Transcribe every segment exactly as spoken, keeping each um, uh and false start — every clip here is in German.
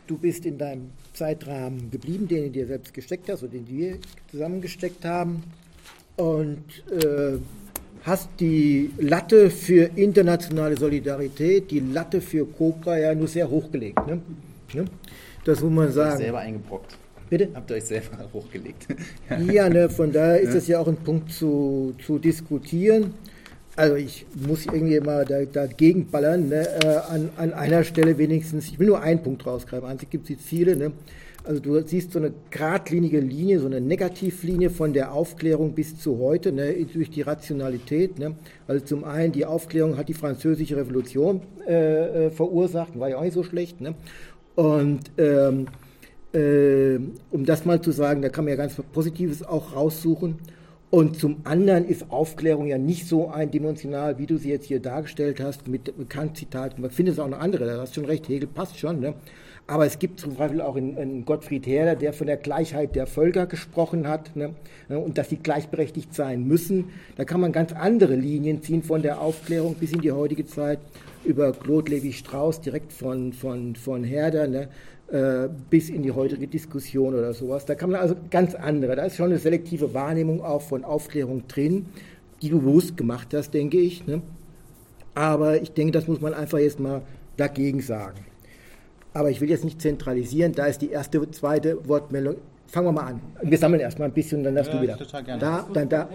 du bist in deinem Zeitrahmen geblieben, den du dir selbst gesteckt hast oder den wir zusammengesteckt haben und äh, hast die Latte für internationale Solidarität, die Latte für Cobra ja nur sehr hochgelegt. Ne? Ne? Das muss man sagen. Habt ihr euch selber eingebrockt. Bitte? Habt ihr euch selber hochgelegt. Ja, ja, ne, von daher ist das ja auch ein Punkt zu, zu diskutieren. Also ich muss irgendwie mal da, dagegen ballern, ne, äh, an, an einer Stelle wenigstens. Ich will nur einen Punkt rausgreifen. An sich gibt es die Ziele. Ne? Also du siehst so eine geradlinige Linie, so eine Negativlinie von der Aufklärung bis zu heute, ne, durch die Rationalität. Ne? Also zum einen, die Aufklärung hat die französische Revolution äh, verursacht, war ja auch nicht so schlecht. Ne? Und ähm, äh, um das mal zu sagen, da kann man ja ganz Positives auch raussuchen. Und zum anderen ist Aufklärung ja nicht so eindimensional, wie du sie jetzt hier dargestellt hast, mit bekannten Zitaten. Man findet es auch noch andere, da hast du schon recht, Hegel passt schon, ne? Aber es gibt zum Beispiel auch in, in Gottfried Herder, der von der Gleichheit der Völker gesprochen hat, ne? Und dass sie gleichberechtigt sein müssen. Da kann man ganz andere Linien ziehen von der Aufklärung bis in die heutige Zeit, über Claude Lévi-Strauss, direkt von, von, von Herder, ne? äh, bis in die heutige Diskussion oder sowas. Da kann man also ganz andere, da ist schon eine selektive Wahrnehmung auch von Aufklärung drin, die du bewusst gemacht hast, denke ich. Ne? Aber ich denke, das muss man einfach jetzt mal dagegen sagen. Aber ich will jetzt nicht zentralisieren, da ist die erste, zweite Wortmeldung. Fangen wir mal an. Wir sammeln erstmal ein bisschen, dann darfst ja, du wieder. Total gerne. Da, dann da.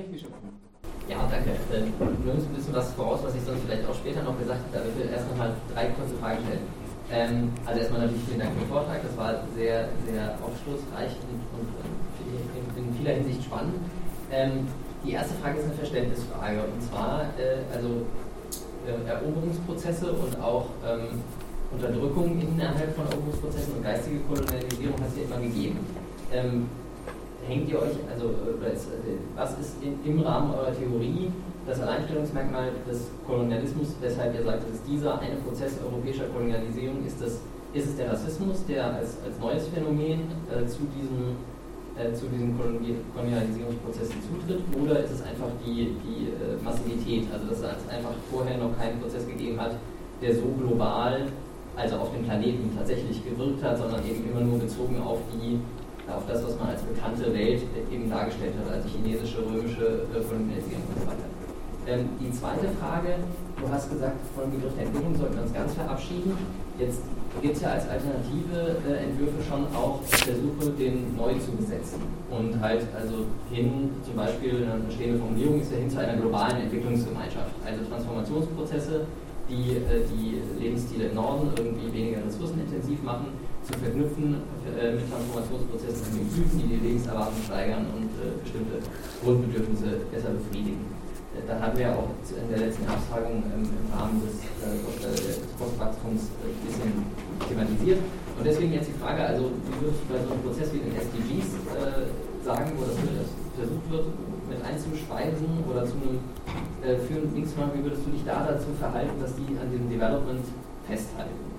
Ja, danke. Äh, nur ein bisschen was voraus, was ich sonst vielleicht auch später noch gesagt habe. Ich will erst noch mal drei kurze Fragen stellen. Ähm, also erstmal natürlich vielen Dank für den Vortrag. Das war sehr, sehr aufschlussreich und, und, und in vieler Hinsicht spannend. Ähm, die erste Frage ist eine Verständnisfrage. Und zwar, äh, also äh, Eroberungsprozesse und auch ähm, Unterdrückung innerhalb von Eroberungsprozessen und geistige Kolonialisierung hat es ja immer gegeben. Ähm, hängt ihr euch, also was ist in, im Rahmen eurer Theorie das Alleinstellungsmerkmal des Kolonialismus, weshalb ihr sagt, es ist dieser eine Prozess europäischer Kolonialisierung, ist, das, ist es der Rassismus, der als, als neues Phänomen äh, zu diesem äh, zu diesen Kolonialisierungsprozessen zutritt, oder ist es einfach die, die äh, Massivität, also dass es einfach vorher noch keinen Prozess gegeben hat, der so global, also auf dem Planeten tatsächlich gewirkt hat, sondern eben immer nur bezogen auf die auf das, was man als bekannte Welt eben dargestellt hat, also chinesische, römische Kolonialisierung und so weiter. Ähm, die zweite Frage, du hast gesagt, von dem Begriff der Entwicklung sollten wir uns ganz verabschieden. Jetzt gibt es ja als alternative äh, Entwürfe schon auch Versuche, den neu zu besetzen. Und halt also hin, zum Beispiel eine stehende Formulierung ist ja hin zu einer globalen Entwicklungsgemeinschaft. Also Transformationsprozesse, die äh, die Lebensstile im Norden irgendwie weniger ressourcenintensiv machen, zu verknüpfen äh, mit Transformationsprozessen in den Süden, die die Lebenserwartung steigern und äh, bestimmte Grundbedürfnisse besser befriedigen. Äh, da haben wir auch in der letzten Abfragung ähm, im Rahmen des, äh, des Postwachstums äh, ein bisschen thematisiert. Und deswegen jetzt die Frage, also wie würdest du bei so einem Prozess wie den S D Gs äh, sagen, wo das versucht wird, mit einzuspeisen oder zu einem äh, führen Linksmann, wie würdest du dich da dazu verhalten, dass die an dem Development festhalten?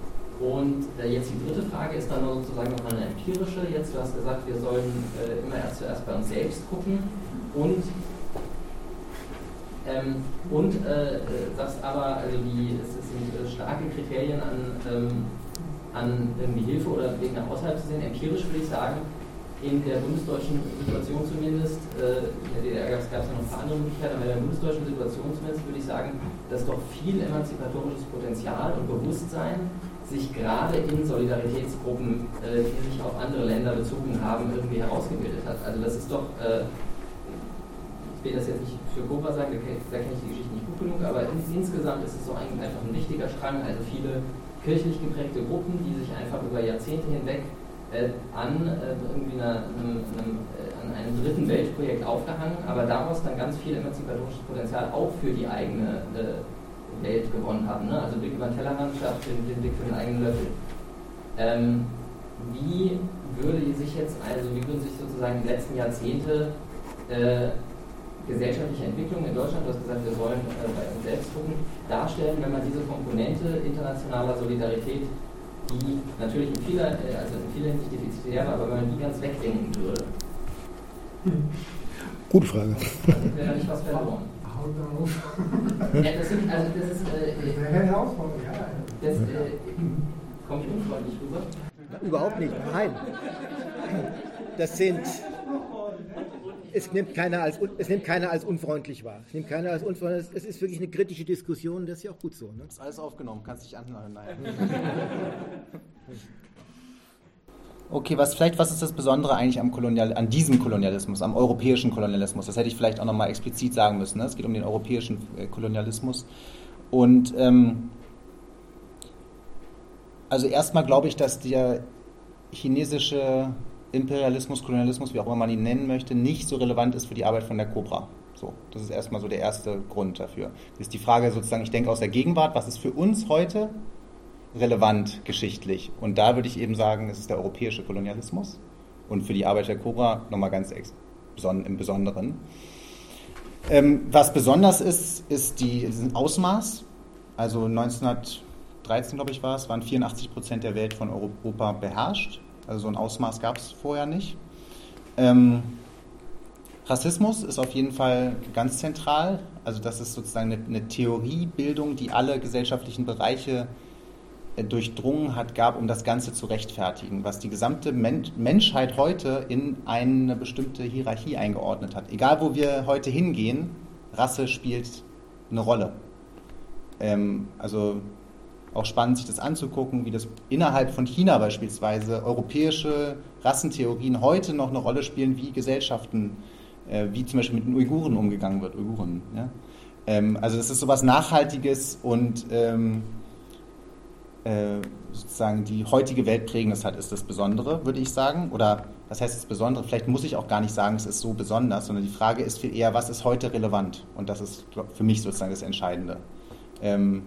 Und äh, jetzt die dritte Frage ist dann sozusagen nochmal eine empirische. Jetzt, du hast gesagt, wir sollen äh, immer erst zuerst bei uns selbst gucken und, ähm, und äh, sagst aber, also die, es, es sind äh, starke Kriterien an, ähm, an irgendwie Hilfe oder Weg nach außerhalb zu sehen. Empirisch würde ich sagen, in der bundesdeutschen Situation zumindest, äh, in der D D R gab es ja noch ein paar andere Möglichkeiten, aber in der bundesdeutschen Situation zumindest würde ich sagen, dass doch viel emanzipatorisches Potenzial und Bewusstsein sich gerade in Solidaritätsgruppen, äh, die sich auf andere Länder bezogen haben, irgendwie herausgebildet hat. Also das ist doch, äh, ich will das jetzt nicht für Cobra sagen, da, da kenne ich die Geschichte nicht gut genug, aber in, insgesamt ist es so ein, einfach ein wichtiger Strang, also viele kirchlich geprägte Gruppen, die sich einfach über Jahrzehnte hinweg äh, an äh, irgendwie einer, einem, einem, äh, an einem dritten Weltprojekt aufgehangen, aber daraus dann ganz viel emanzipatorisches Potenzial auch für die eigene äh, Welt gewonnen haben, ne? Also Blick über den Tellerrand schafft den, den Blick für den eigenen Löffel. Ähm, wie würde sich jetzt, also wie würden sich sozusagen die letzten Jahrzehnte äh, gesellschaftliche Entwicklung in Deutschland, du hast gesagt, wir sollen äh, bei uns selbst gucken, darstellen, wenn man diese Komponente internationaler Solidarität, die natürlich in vieler, äh, also in vieler Hinsicht defizitär war, aber wenn man die ganz wegdenken würde? Gute Frage. Dann wäre da nicht was verloren. Ja, das sind, also das ist, äh, das, äh, komme ich unfreundlich rüber? Überhaupt nicht, nein. Das sind, es nimmt keiner als, es nimmt keiner als unfreundlich wahr. Es nimmt keiner als unfreundlich, es ist wirklich eine kritische Diskussion, das ist ja auch gut so. Ne? Das ist alles aufgenommen, kannst dich anhören. Nein. Okay, was vielleicht, was ist das Besondere eigentlich am Kolonial, an diesem Kolonialismus, am europäischen Kolonialismus? Das hätte ich vielleicht auch nochmal explizit sagen müssen. Ne? Es geht um den europäischen äh, Kolonialismus. Und ähm, also erstmal glaube ich, dass der chinesische Imperialismus, Kolonialismus, wie auch immer man ihn nennen möchte, nicht so relevant ist für die Arbeit von der Cobra. So, das ist erstmal so der erste Grund dafür. Das ist die Frage sozusagen, ich denke aus der Gegenwart, was ist für uns heute relevant geschichtlich? Und da würde ich eben sagen, es ist der europäische Kolonialismus und für die Arbeit der Cobra nochmal ganz ex- beson- im Besonderen. Ähm, was besonders ist, ist die, ist ein Ausmaß. Also neunzehnhundertdreizehn, glaube ich, war es, waren vierundachtzig Prozent der Welt von Europa beherrscht. Also so ein Ausmaß gab es vorher nicht. Ähm, Rassismus ist auf jeden Fall ganz zentral. Also das ist sozusagen eine, eine Theoriebildung, die alle gesellschaftlichen Bereiche äh, durchdrungen hat, gab, um das Ganze zu rechtfertigen, was die gesamte Men- Menschheit heute in eine bestimmte Hierarchie eingeordnet hat. Egal, wo wir heute hingehen, Rasse spielt eine Rolle. Ähm, also auch spannend, sich das anzugucken, wie das innerhalb von China beispielsweise europäische Rassentheorien heute noch eine Rolle spielen, wie Gesellschaften, äh, wie zum Beispiel mit den Uiguren umgegangen wird. Uiguren, ja? ähm, also das ist sowas Nachhaltiges und ähm, äh, sozusagen die heutige Welt prägendes hat, ist das Besondere, würde ich sagen. Oder was heißt das Besondere? Vielleicht muss ich auch gar nicht sagen, es ist so besonders, sondern die Frage ist viel eher, was ist heute relevant? Und das ist für mich sozusagen das Entscheidende. Ähm,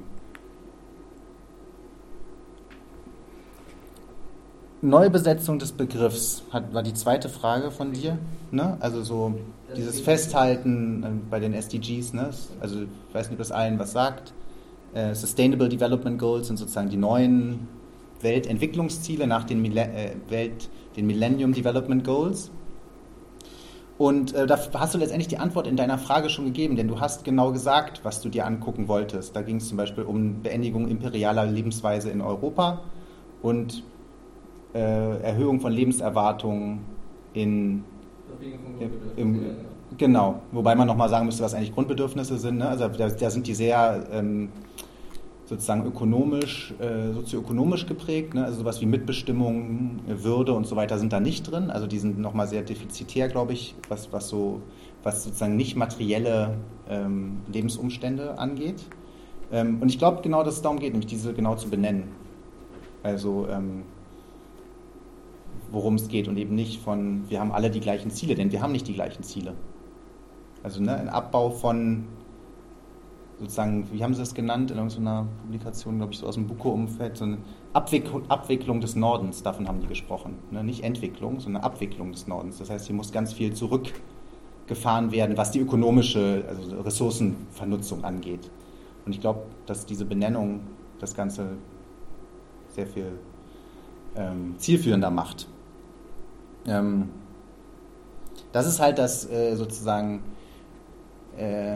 Neubesetzung des Begriffs hat, war die zweite Frage von dir, ne? Also so dieses Festhalten äh, bei den S D Gs, ne? Also ich weiß nicht, ob das allen was sagt. Äh, Sustainable Development Goals sind sozusagen die neuen Weltentwicklungsziele nach den, Mille- äh, Welt, den Millennium Development Goals. Und äh, da hast du letztendlich die Antwort in deiner Frage schon gegeben, denn du hast genau gesagt, was du dir angucken wolltest. Da ging es zum Beispiel um Beendigung imperialer Lebensweise in Europa und Äh, Erhöhung von Lebenserwartungen in, im, im, genau, wobei man nochmal sagen müsste, was eigentlich Grundbedürfnisse sind, ne? Also da, da sind die sehr ähm, sozusagen ökonomisch, äh, sozioökonomisch geprägt, ne? Also sowas wie Mitbestimmung, Würde und so weiter sind da nicht drin, also die sind nochmal sehr defizitär, glaube ich, was, was so, was sozusagen nicht materielle ähm, Lebensumstände angeht. Ähm, und ich glaube genau, dass es darum geht, nämlich diese genau zu benennen. Also ähm, worum es geht und eben nicht von, wir haben alle die gleichen Ziele, denn wir haben nicht die gleichen Ziele. Also ne, ein Abbau von sozusagen, wie haben sie das genannt, in irgendeiner Publikation, glaube ich, so aus dem Buko-Umfeld, so eine Abwick- Abwicklung des Nordens, davon haben die gesprochen. Ne? Nicht Entwicklung, sondern Abwicklung des Nordens. Das heißt, hier muss ganz viel zurückgefahren werden, was die ökonomische, also Ressourcenvernutzung angeht. Und ich glaube, dass diese Benennung das Ganze sehr viel ähm, zielführender macht. Ähm, das ist halt das äh, sozusagen äh,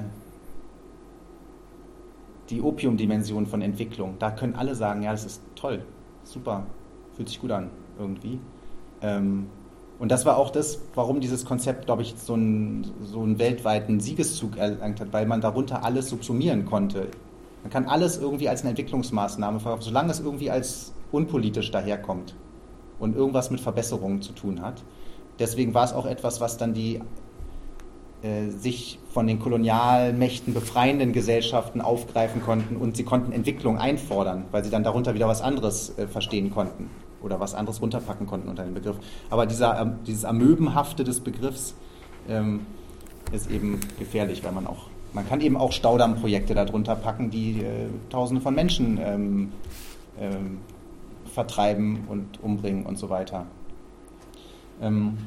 die Opiumdimension von Entwicklung. Da können alle sagen, ja, das ist toll, super, fühlt sich gut an irgendwie. Ähm, und das war auch das, warum dieses Konzept, glaube ich, so einen, so einen weltweiten Siegeszug erlangt hat, weil man darunter alles subsumieren konnte. Man kann alles irgendwie als eine Entwicklungsmaßnahme verkaufen, solange es irgendwie als unpolitisch daherkommt und irgendwas mit Verbesserungen zu tun hat. Deswegen war es auch etwas, was dann die äh, sich von den Kolonialmächten befreienden Gesellschaften aufgreifen konnten und sie konnten Entwicklung einfordern, weil sie dann darunter wieder was anderes äh, verstehen konnten oder was anderes runterpacken konnten unter den Begriff. Aber dieser, äh, dieses Amöbenhafte des Begriffs ähm, ist eben gefährlich, weil man auch, man kann eben auch Staudammprojekte darunter packen, die äh, Tausende von Menschen ähm, ähm, vertreiben und umbringen und so weiter. Ähm,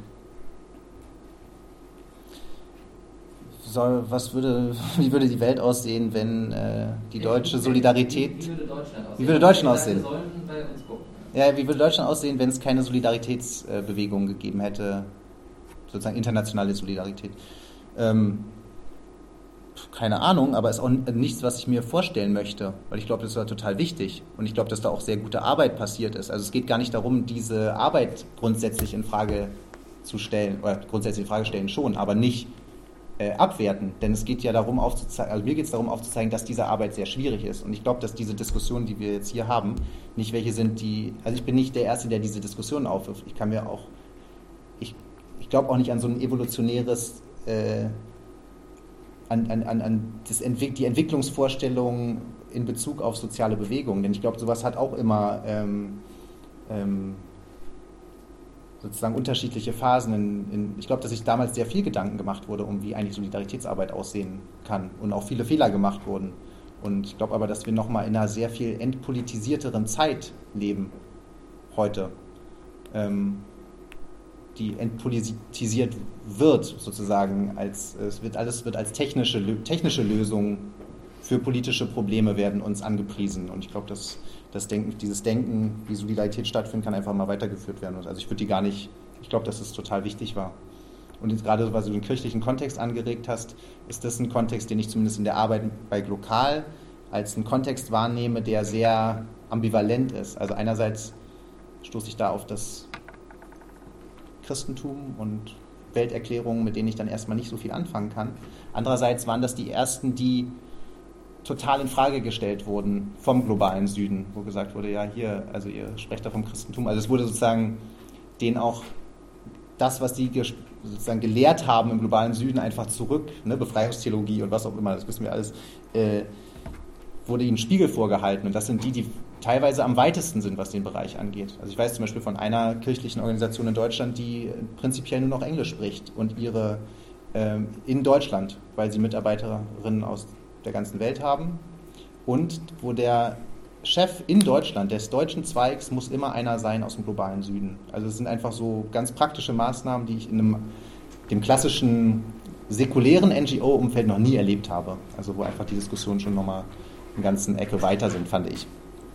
soll, was würde, wie würde die Welt aussehen, wenn äh, die deutsche Solidarität... Wie, wie würde Deutschland aussehen? Wie würde Deutschland aussehen? Wir sollten bei uns gucken. Ja, wie würde Deutschland aussehen, wenn es keine Solidaritätsbewegung gegeben hätte, sozusagen internationale Solidarität? Ähm, keine Ahnung, aber ist auch nichts, was ich mir vorstellen möchte, weil ich glaube, das war total wichtig und ich glaube, dass da auch sehr gute Arbeit passiert ist. Also es geht gar nicht darum, diese Arbeit grundsätzlich in Frage zu stellen, oder grundsätzlich in Frage stellen schon, aber nicht äh, abwerten, denn es geht ja darum aufzuzeigen, also mir geht es darum aufzuzeigen, dass diese Arbeit sehr schwierig ist und ich glaube, dass diese Diskussionen, die wir jetzt hier haben, nicht welche sind, die, also ich bin nicht der Erste, der diese Diskussionen aufwirft, ich kann mir auch, ich, ich glaube auch nicht an so ein evolutionäres äh, An, an, an das Entwick- die Entwicklungsvorstellungen in Bezug auf soziale Bewegungen. Denn ich glaube, sowas hat auch immer ähm, ähm, sozusagen unterschiedliche Phasen. In, in, ich glaube, dass sich damals sehr viel Gedanken gemacht wurde, um wie eigentlich Solidaritätsarbeit aussehen kann und auch viele Fehler gemacht wurden. Und ich glaube aber, dass wir nochmal in einer sehr viel entpolitisierteren Zeit leben heute. Ähm, die entpolitisiert wird, sozusagen, als es wird alles wird als technische, technische Lösungen für politische Probleme werden uns angepriesen. Und ich glaube, dass das Denken, dieses Denken, wie Solidarität stattfinden kann, einfach mal weitergeführt werden muss. Also ich würde die gar nicht, ich glaube, dass es total wichtig war. Und jetzt gerade, weil du den kirchlichen Kontext angeregt hast, ist das ein Kontext, den ich zumindest in der Arbeit bei Glokal als einen Kontext wahrnehme, der sehr ambivalent ist. Also einerseits stoße ich da auf das Christentum und Welterklärungen, mit denen ich dann erstmal nicht so viel anfangen kann. Andererseits waren das die ersten, die total in Frage gestellt wurden vom globalen Süden, wo gesagt wurde, ja hier, also ihr sprecht da vom Christentum. Also es wurde sozusagen denen auch das, was die sozusagen gelehrt haben im globalen Süden, einfach zurück, ne, Befreiungstheologie und was auch immer, das wissen wir alles, äh, wurde ihnen Spiegel vorgehalten. Und das sind die, die teilweise am weitesten sind, was den Bereich angeht. Also ich weiß zum Beispiel von einer kirchlichen Organisation in Deutschland, die prinzipiell nur noch Englisch spricht und ihre ähm, in Deutschland, weil sie Mitarbeiterinnen aus der ganzen Welt haben und wo der Chef in Deutschland des deutschen Zweigs muss immer einer sein aus dem globalen Süden. Also es sind einfach so ganz praktische Maßnahmen, die ich in einem, dem klassischen säkulären N G O-Umfeld noch nie erlebt habe. Also wo einfach die Diskussionen schon nochmal eine ganze Ecke weiter sind, fand ich.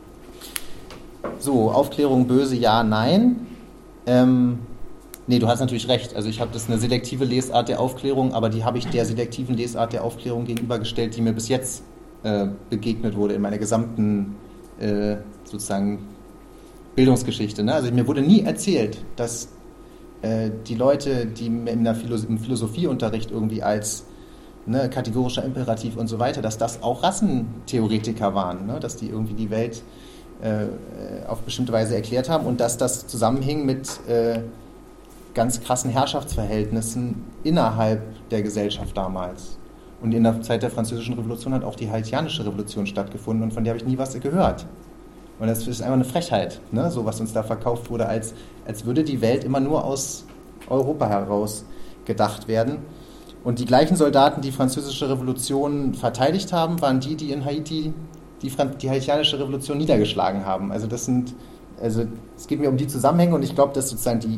So, Aufklärung böse, ja, nein. Ähm, nee, du hast natürlich recht. Also ich habe das eine selektive Lesart der Aufklärung, aber die habe ich der selektiven Lesart der Aufklärung gegenübergestellt, die mir bis jetzt äh, begegnet wurde in meiner gesamten äh, sozusagen Bildungsgeschichte. Ne? Also mir wurde nie erzählt, dass äh, die Leute, die in der Philo- im Philosophieunterricht irgendwie als ne, kategorischer Imperativ und so weiter, dass das auch Rassentheoretiker waren, ne? Dass die irgendwie die Welt auf bestimmte Weise erklärt haben und dass das zusammenhing mit äh, ganz krassen Herrschaftsverhältnissen innerhalb der Gesellschaft damals. Und in der Zeit der Französischen Revolution hat auch die haitianische Revolution stattgefunden und von der habe ich nie was gehört. Und das ist einfach eine Frechheit, ne? So was uns da verkauft wurde, als, als würde die Welt immer nur aus Europa heraus gedacht werden. Und die gleichen Soldaten, die die Französische Revolution verteidigt haben, waren die, die in Haiti die, die haitianische Revolution niedergeschlagen haben. Also das sind, also es geht mir um die Zusammenhänge und ich glaube, dass sozusagen die,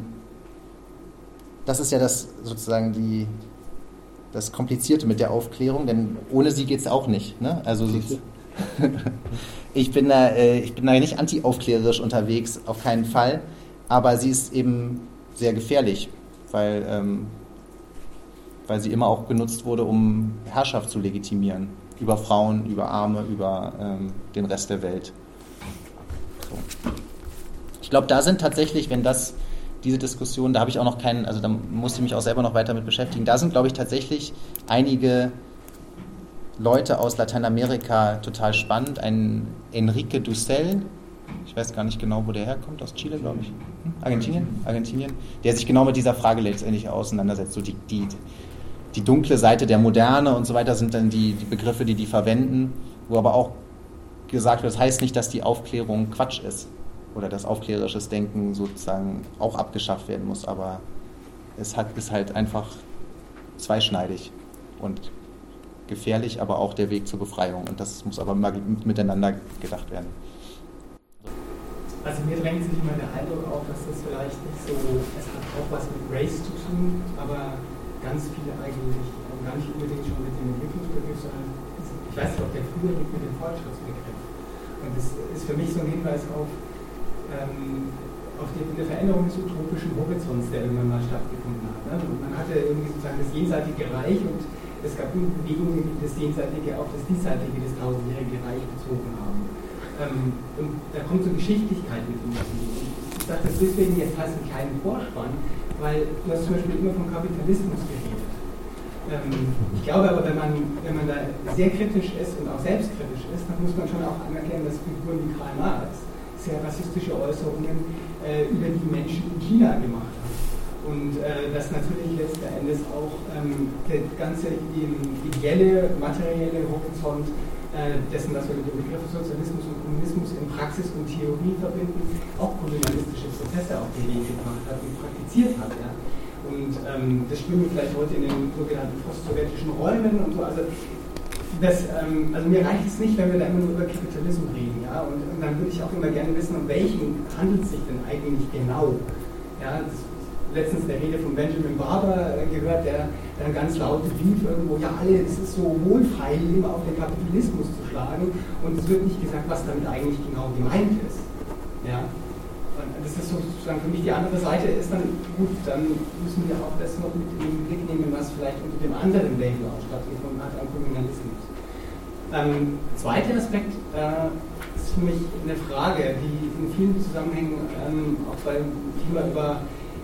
das ist ja das sozusagen die, das Komplizierte mit der Aufklärung, denn ohne sie geht es auch nicht. Ne? Also ich bin da, äh, ich bin da nicht anti-aufklärerisch unterwegs, auf keinen Fall, aber sie ist eben sehr gefährlich, weil, ähm, weil sie immer auch genutzt wurde, um Herrschaft zu legitimieren. Über Frauen, über Arme, über ähm, den Rest der Welt. So. Ich glaube, da sind tatsächlich, wenn das, diese Diskussion, da habe ich auch noch keinen, also da musste ich mich auch selber noch weiter mit beschäftigen, da sind, glaube ich, tatsächlich einige Leute aus Lateinamerika total spannend. Ein Enrique Dussel, ich weiß gar nicht genau, wo der herkommt, aus Chile, glaube ich. Hm? Argentinien? Argentinien, der sich genau mit dieser Frage letztendlich auseinandersetzt. So die, die Die dunkle Seite der Moderne und so weiter sind dann die, die Begriffe, die die verwenden, wo aber auch gesagt wird, das heißt nicht, dass die Aufklärung Quatsch ist oder dass aufklärerisches Denken sozusagen auch abgeschafft werden muss, aber es hat, ist halt einfach zweischneidig und gefährlich, aber auch der Weg zur Befreiung und das muss aber mal miteinander gedacht werden. Also mir drängt sich immer der Eindruck auf, dass das vielleicht nicht so, es hat auch was mit Race zu tun, aber ganz viele eigentlich gar nicht unbedingt schon mit dem Entwicklungsbegriff, sondern ich weiß nicht, ob der früher liegt mit dem Fortschrittsbegriff. Und das ist für mich so ein Hinweis auf, ähm, auf die, die Veränderung des utopischen Horizonts, der irgendwann mal stattgefunden hat. Ne? Und man hatte irgendwie sozusagen das jenseitige Reich und es gab Bewegungen, die das Jenseitige auf das Diesseitige, das tausendjährige Reich bezogen haben. Ähm, und da kommt so Geschichtlichkeit mit ins Spiel. Ich sage das deswegen jetzt als einen kleinen Vorspann, weil du hast zum Beispiel immer vom Kapitalismus geredet. Ähm, ich glaube aber, wenn man, wenn man da sehr kritisch ist und auch selbstkritisch ist, dann muss man schon auch anerkennen, dass Figuren wie Karl Marx sehr rassistische Äußerungen äh, über die Menschen in China gemacht hat. Und äh, dass natürlich letzten Endes auch ähm, der ganze ideelle, materielle Horizont äh, dessen, was wir mit dem Begriff Sozialismus und Kommunismus in Praxis und Theorie verbinden, auch kolonialistische Prozesse auf den Weg gebracht hat und praktiziert hat. Ja. Und ähm, das spüren wir vielleicht heute in den sogenannten postsowjetischen Räumen und so. Also, das, ähm, also mir reicht es nicht, wenn wir da immer nur über Kapitalismus reden. Ja. Und, und dann würde ich auch immer gerne wissen, um welchen handelt es sich denn eigentlich genau. Ja, das, letztens der Rede von Benjamin Barber gehört, der dann ganz laut rief irgendwo, ja, alle, es ist so wohlfeil, immer auf den Kapitalismus zu schlagen, und es wird nicht gesagt, was damit eigentlich genau gemeint ist. Ja? Und das ist sozusagen für mich die andere Seite, ist dann gut, dann müssen wir auch das noch mit in den Blick nehmen, was vielleicht unter dem anderen Label auch stattgefunden hat, am Kolonialismus. Ähm, zweiter Aspekt äh, ist für mich eine Frage, die in vielen Zusammenhängen, ähm, auch beim Thema über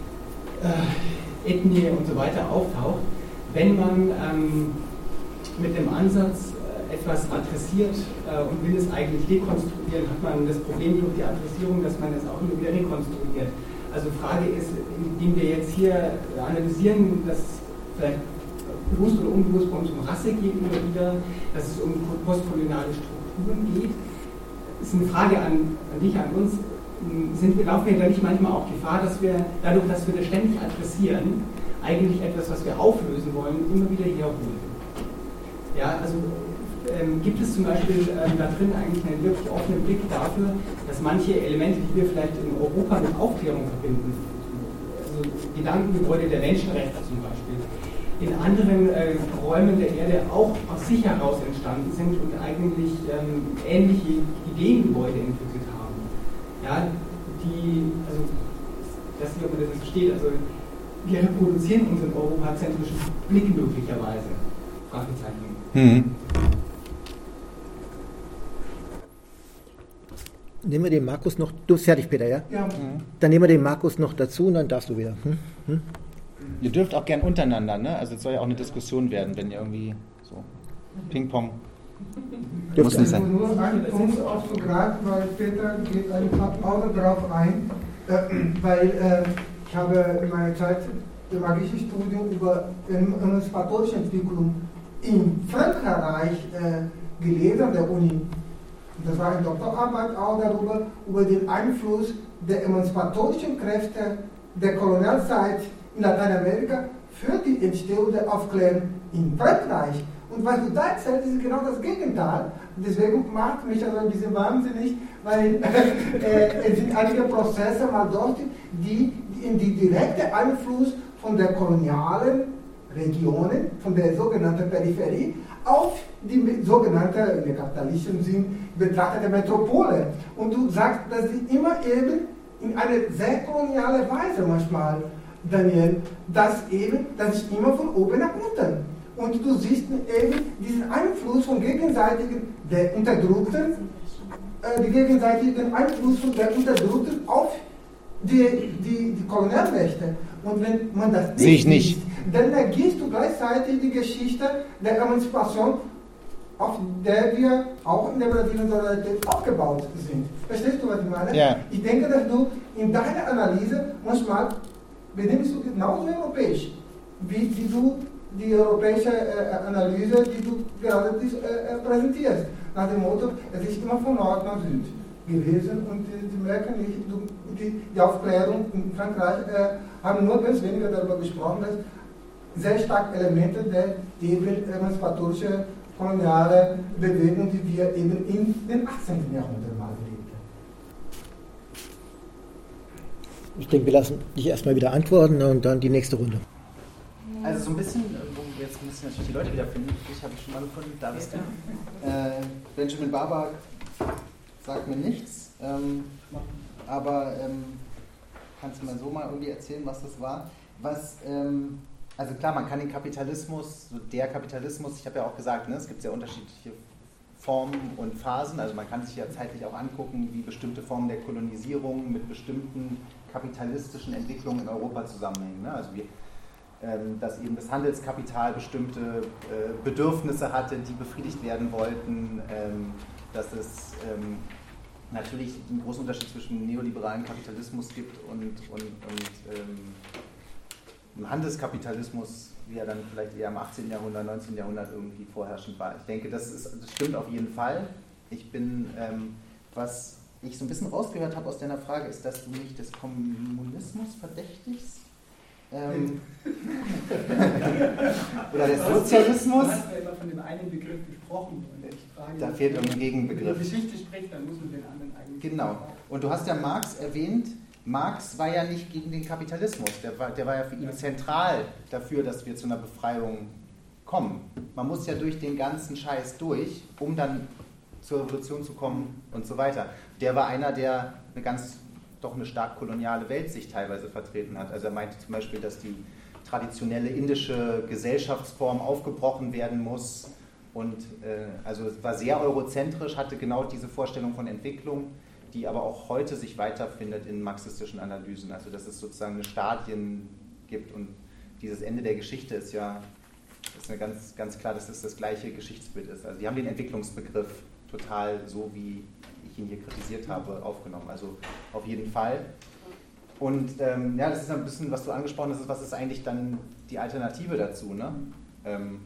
Ethnie und so weiter auftaucht, wenn man ähm, mit dem Ansatz äh, etwas adressiert äh, und will es eigentlich dekonstruieren, hat man das Problem durch die Adressierung, dass man es auch immer wieder rekonstruiert. Also Frage ist, indem wir jetzt hier analysieren, dass vielleicht bewusst oder unbewusst bei uns um Rasse geht immer wieder, dass es um postkoloniale Strukturen geht, ist eine Frage an, an dich, an uns. Sind wir, laufen wir da nicht manchmal auch Gefahr, dass wir dadurch, dass wir das ständig adressieren, eigentlich etwas, was wir auflösen wollen, immer wieder herholen? Ja, also ähm, gibt es zum Beispiel ähm, da drin eigentlich einen wirklich offenen Blick dafür, dass manche Elemente, die wir vielleicht in Europa mit Aufklärung verbinden, also Gedankengebäude der Menschenrechte zum Beispiel, in anderen äh, Räumen der Erde auch aus sich heraus entstanden sind und eigentlich ähm, ähnliche Ideengebäude entwickelt haben. Ja, die, also, ich weiß nicht, ob man das versteht, also, wir reproduzieren unseren europazentrischen Blick möglicherweise. Fragezeichen. Mhm. Nehmen wir den Markus noch, du bist fertig, Peter, ja? Ja. Mhm. Dann nehmen wir den Markus noch dazu und dann darfst du wieder. Hm? Hm? Ihr dürft auch gern untereinander, ne? Also es soll ja auch eine Diskussion werden, wenn ihr irgendwie so Ping-Pong. Muss nicht sein. Nur einen Punkt aufzugreifen, weil Peter geht einfach auch darauf ein, äh, weil äh, ich habe in meiner Zeit im Magiestudium über emanzipatorische Entwicklung in Frankreich äh, gelesen, an der Uni. Das war eine Doktorarbeit auch darüber, über den Einfluss der emanzipatorischen Kräfte der Kolonialzeit in Lateinamerika für die Entstehung der Aufklärung in Frankreich. Und was du da erzählst, ist genau das Gegenteil. Deswegen macht mich also ein bisschen wahnsinnig, weil äh, es sind einige Prozesse mal dort, die, die in die direkte Einfluss von der kolonialen Regionen, von der sogenannten Peripherie, auf die sogenannte, in der kapitalistischen Sinn betrachtete Metropole. Und du sagst, dass sie immer eben in eine sehr koloniale Weise manchmal, Daniel, dass eben, das ist immer von oben nach unten. Und du siehst eben diesen Einfluss von gegenseitigen, der Unterdrückten, äh, die gegenseitigen Einfluss von der Unterdrückten auf die, die, die Kolonialmächte. Und wenn man das nicht, ich nicht. Sieht, dann ergehst du gleichzeitig die Geschichte der Emanzipation, auf der wir auch in der relativen Solidarität aufgebaut sind. Verstehst du, was ich meine? Ja. Ich denke, dass du in deiner Analyse manchmal benimmst du genauso europäisch, wie, wie du die europäische äh, Analyse, die du gerade äh, präsentierst. Nach dem Motto, es ist immer von Nord nach Süd gewesen und äh, sie merken nicht, du, die, die Aufklärung in Frankreich äh, haben nur ganz weniger darüber gesprochen, dass sehr stark Elemente der eben emanzipatorische koloniale Bewegung, die wir eben in den achtzehnten Jahrhundert mal erlebt haben. Ich denke, wir lassen dich erstmal wieder antworten und dann die nächste Runde. Also so ein bisschen, wo wir jetzt müssen natürlich die Leute wiederfinden. Ich habe schon mal gefunden, da bist du. Äh, Benjamin Barber sagt mir nichts, ähm, aber ähm, kannst du mal so mal irgendwie erzählen, was das war? Was, ähm, Also klar, man kann den Kapitalismus, so der Kapitalismus, ich habe ja auch gesagt, ne, es gibt sehr unterschiedliche Formen und Phasen, also man kann sich ja zeitlich auch angucken, wie bestimmte Formen der Kolonisierung mit bestimmten kapitalistischen Entwicklungen in Europa zusammenhängen. Ne? Also wir, ähm, dass eben das Handelskapital bestimmte äh, Bedürfnisse hatte, die befriedigt werden wollten, ähm, dass es ähm, natürlich einen großen Unterschied zwischen neoliberalen Kapitalismus gibt und, und, und ähm, dem Handelskapitalismus, wie er dann vielleicht eher im achtzehnten Jahrhundert, neunzehnten Jahrhundert irgendwie vorherrschend war. Ich denke, das, ist, das stimmt auf jeden Fall. Ich bin, ähm, was ich so ein bisschen rausgehört habe aus deiner Frage, ist, dass du nicht des Kommunismus verdächtigst. Ähm, oder des Sozialismus. Du hast ja immer von dem einen Begriff gesprochen. Und ich frage, da fehlt ein Gegenbegriff. Wenn man Geschichte spricht, dann muss man den anderen eigentlich... Genau. Und du hast ja Marx erwähnt. Marx war ja nicht gegen den Kapitalismus, der war, der war ja für ihn zentral dafür, dass wir zu einer Befreiung kommen. Man muss ja durch den ganzen Scheiß durch, um dann zur Revolution zu kommen und so weiter. Der war einer, der eine ganz, doch eine stark koloniale Weltsicht teilweise vertreten hat. Also er meinte zum Beispiel, dass die traditionelle indische Gesellschaftsform aufgebrochen werden muss und äh, also es war sehr eurozentrisch, hatte genau diese Vorstellung von Entwicklung, die aber auch heute sich weiterfindet in marxistischen Analysen, also dass es sozusagen eine Stadien gibt und dieses Ende der Geschichte ist ja ist eine ganz, ganz klar, dass es das gleiche Geschichtsbild ist. Also die haben den Entwicklungsbegriff total so, wie ich ihn hier kritisiert habe, aufgenommen, also auf jeden Fall. Und ähm, ja, das ist ein bisschen, was du angesprochen hast, was ist eigentlich dann die Alternative dazu, ne? Ähm,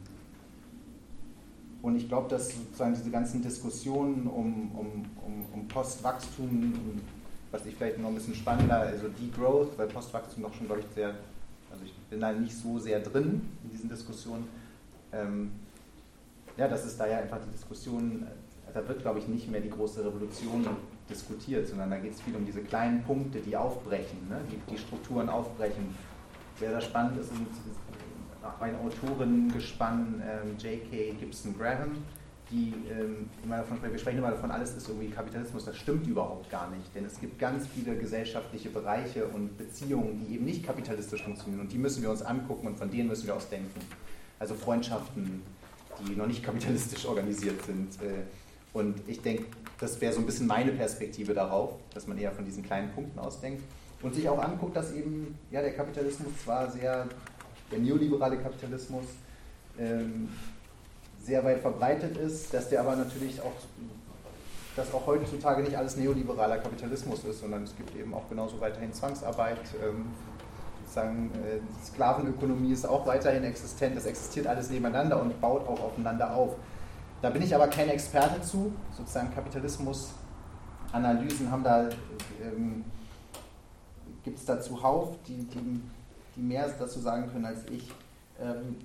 Und ich glaube, dass sozusagen diese ganzen Diskussionen um, um, um, um Postwachstum, was ich vielleicht noch ein bisschen spannender, also Degrowth, weil Postwachstum doch schon, glaube ich, sehr, also ich bin da nicht so sehr drin in diesen Diskussionen. Ähm, ja, das ist da ja einfach die Diskussion, da wird, glaube ich, nicht mehr die große Revolution diskutiert, sondern da geht es viel um diese kleinen Punkte, die aufbrechen, ne? die, die Strukturen aufbrechen. Wer da spannend ist, sind ein Autorengespann, ähm, J K Gibson Graham, die ähm, immer davon sprechen, wir sprechen immer davon, alles ist irgendwie Kapitalismus, das stimmt überhaupt gar nicht, denn es gibt ganz viele gesellschaftliche Bereiche und Beziehungen, die eben nicht kapitalistisch funktionieren und die müssen wir uns angucken und von denen müssen wir aus denken. Also Freundschaften, die noch nicht kapitalistisch organisiert sind äh, und ich denke, das wäre so ein bisschen meine Perspektive darauf, dass man eher von diesen kleinen Punkten ausdenkt und sich auch anguckt, dass eben ja, der Kapitalismus zwar sehr der neoliberale Kapitalismus ähm, sehr weit verbreitet ist, dass der aber natürlich auch, dass auch heutzutage nicht alles neoliberaler Kapitalismus ist, sondern es gibt eben auch genauso weiterhin Zwangsarbeit, ähm, sozusagen äh, Sklavenökonomie ist auch weiterhin existent, das existiert alles nebeneinander und baut auch aufeinander auf. Da bin ich aber kein Experte zu, sozusagen Kapitalismus-Analysen haben da, ähm, gibt es da zuhauf, die, die die mehr dazu sagen können als ich. Ähm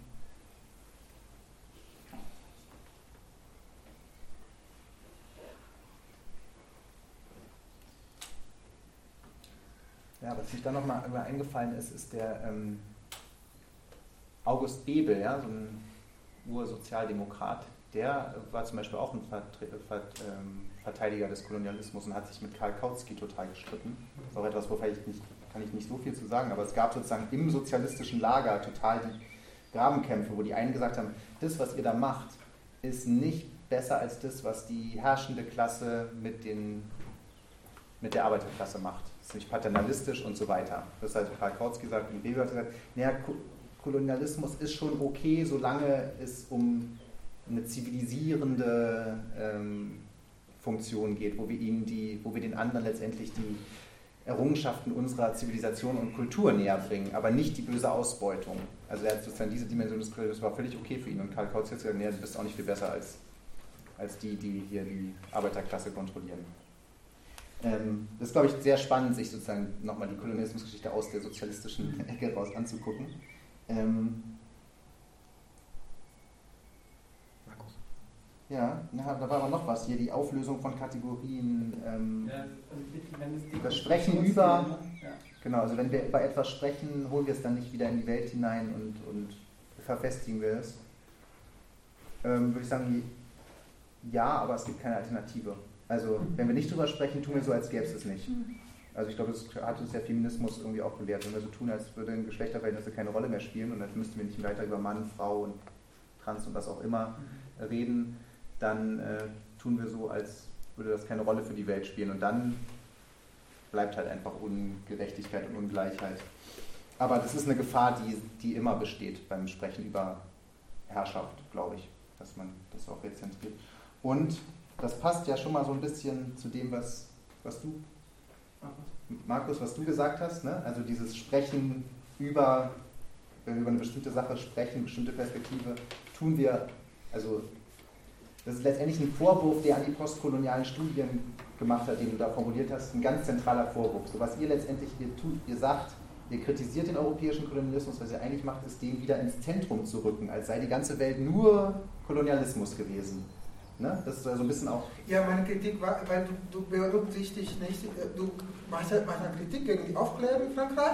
ja, was mir dann nochmal eingefallen ist, ist der ähm, August Bebel, ja, so ein Ursozialdemokrat, der war zum Beispiel auch ein Verteidiger des Kolonialismus und hat sich mit Karl Kautsky total gestritten. Das ist auch etwas, wofür ich nicht, kann ich nicht so viel zu sagen, aber es gab sozusagen im sozialistischen Lager total die Grabenkämpfe, wo die einen gesagt haben, das, was ihr da macht, ist nicht besser als das, was die herrschende Klasse mit, den, mit der Arbeiterklasse macht. Das ist nicht paternalistisch und so weiter. Das hat also Karl Kautsky gesagt und Bebel hat gesagt, naja, Kolonialismus ist schon okay, solange es um eine zivilisierende ähm, Funktion geht, wo wir ihnen die, wo wir den anderen letztendlich die Errungenschaften unserer Zivilisation und Kultur näher bringen, aber nicht die böse Ausbeutung. Also er hat sozusagen diese Dimension des Kolonialismus war völlig okay für ihn und Karl Kautsky hat gesagt, nee, du bist auch nicht viel besser als, als die, die hier die Arbeiterklasse kontrollieren. Ähm, das ist, glaube ich, sehr spannend, sich sozusagen nochmal die Kolonialismusgeschichte aus der sozialistischen Ecke raus anzugucken. Ähm, Ja, da war aber noch was hier, die Auflösung von Kategorien, ähm, ja, das Sprechen über, ja. Genau, also wenn wir bei etwas sprechen, holen wir es dann nicht wieder in die Welt hinein und, und verfestigen wir es. Ähm, würde ich sagen, ja, aber es gibt keine Alternative. Also wenn wir nicht drüber sprechen, tun wir so, als gäbe es es nicht. Also ich glaube, das hat uns der Feminismus irgendwie auch gelehrt, wenn wir so tun, als würden Geschlechterverhältnisse keine Rolle mehr spielen und dann müssten wir nicht weiter über Mann, Frau und Trans und was auch immer reden, dann äh, tun wir so, als würde das keine Rolle für die Welt spielen und dann bleibt halt einfach Ungerechtigkeit und Ungleichheit. Aber das ist eine Gefahr, die, die immer besteht beim Sprechen über Herrschaft, glaube ich, dass man das auch rezentriert. Und das passt ja schon mal so ein bisschen zu dem, was, was du, Markus, was du gesagt hast, ne? Also dieses Sprechen über, wenn wir über eine bestimmte Sache sprechen, eine bestimmte Perspektive, tun wir, also das ist letztendlich ein Vorwurf, der an die postkolonialen Studien gemacht hat, den du da formuliert hast, ein ganz zentraler Vorwurf. So was ihr letztendlich hier tut, ihr sagt, ihr kritisiert den europäischen Kolonialismus, was ihr eigentlich macht, ist, den wieder ins Zentrum zu rücken, als sei die ganze Welt nur Kolonialismus gewesen. Ne? Das ist so also ein bisschen auch... Ja, meine Kritik war, weil du, du berücksichtigst nicht, du machst eine Kritik gegen die Aufklärung in Frankreich.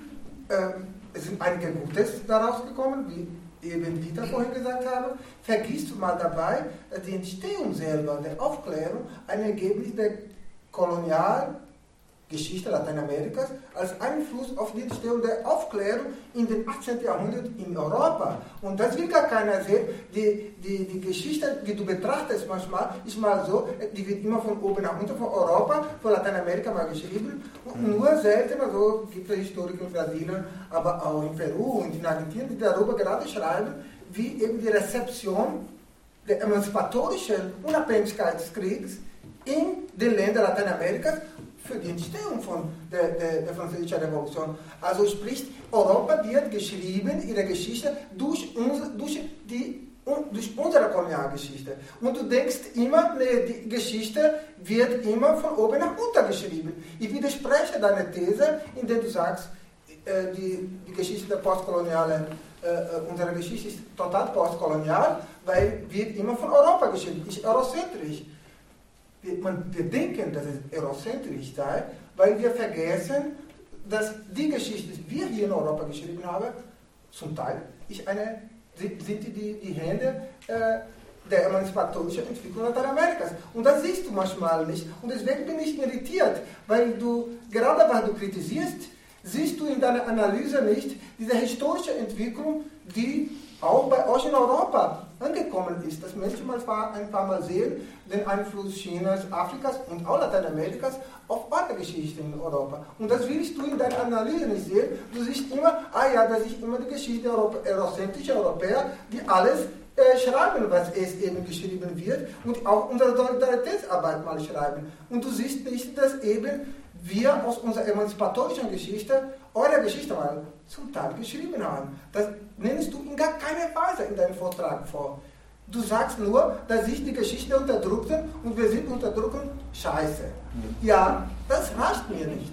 Ähm, es sind einige Gutes daraus gekommen, wie eben Dieter vorhin gesagt habe. Vergisst du mal dabei, dass die Entstehung selber der Aufklärung ein Ergebnis der Kolonial- Geschichte Lateinamerikas als Einfluss auf die Entstehung der Aufklärung in den achtzehnten Jahrhundert in Europa. Und das will gar keiner sehen. Die, die, die Geschichte, die du betrachtest manchmal, ist mal so, die wird immer von oben nach unten, von Europa, von Lateinamerika mal geschrieben. Und nur selten, also gibt es Historiker in Brasilien, aber auch in Peru und in Argentinien, die darüber gerade schreiben, wie eben die Rezeption der emanzipatorischen Unabhängigkeitskriegs in den Ländern Lateinamerikas für die Entstehung von der, der, der französischen Revolution. Also sprich, Europa wird geschrieben, ihre Geschichte, durch, uns, durch, die, durch unsere Kolonialgeschichte. Und du denkst immer, die Geschichte wird immer von oben nach unten geschrieben. Ich widerspreche deiner These, indem du sagst, die, die Geschichte der postkolonialen, unsere Geschichte ist total postkolonial, weil wird immer von Europa geschrieben, ist eurozentrisch. Wir, man, wir denken, dass es eurozentrisch sei, weil wir vergessen, dass die Geschichte, die wir hier in Europa geschrieben haben, zum Teil ist eine, sind die, die Hände äh, der emanzipatorischen Entwicklung Lateinamerikas. Und das siehst du manchmal nicht. Und deswegen bin ich irritiert, weil du, gerade weil du kritisierst, siehst du in deiner Analyse nicht diese historische Entwicklung, die auch bei euch in Europa angekommen ist, dass Menschen mal ein paar Mal sehen, den Einfluss Chinas, Afrikas und auch Lateinamerikas auf eure Geschichte in Europa. Und das willst du in deiner Analyse nicht sehen. Du siehst immer, ah ja, das ist immer die Geschichte der Europ- eurozentrischer Europäer, die alles äh, schreiben, was es eben geschrieben wird und auch unsere Solidaritätsarbeit mal schreiben. Und du siehst nicht, dass eben wir aus unserer emanzipatorischen Geschichte eure Geschichte mal zum Teil geschrieben haben. Das nennst du in gar keiner Weise in deinem Vortrag vor. Du sagst nur, dass sich die Geschichte unterdrückten und wir sind unterdrücken, scheiße. Ja, das reicht mir nicht.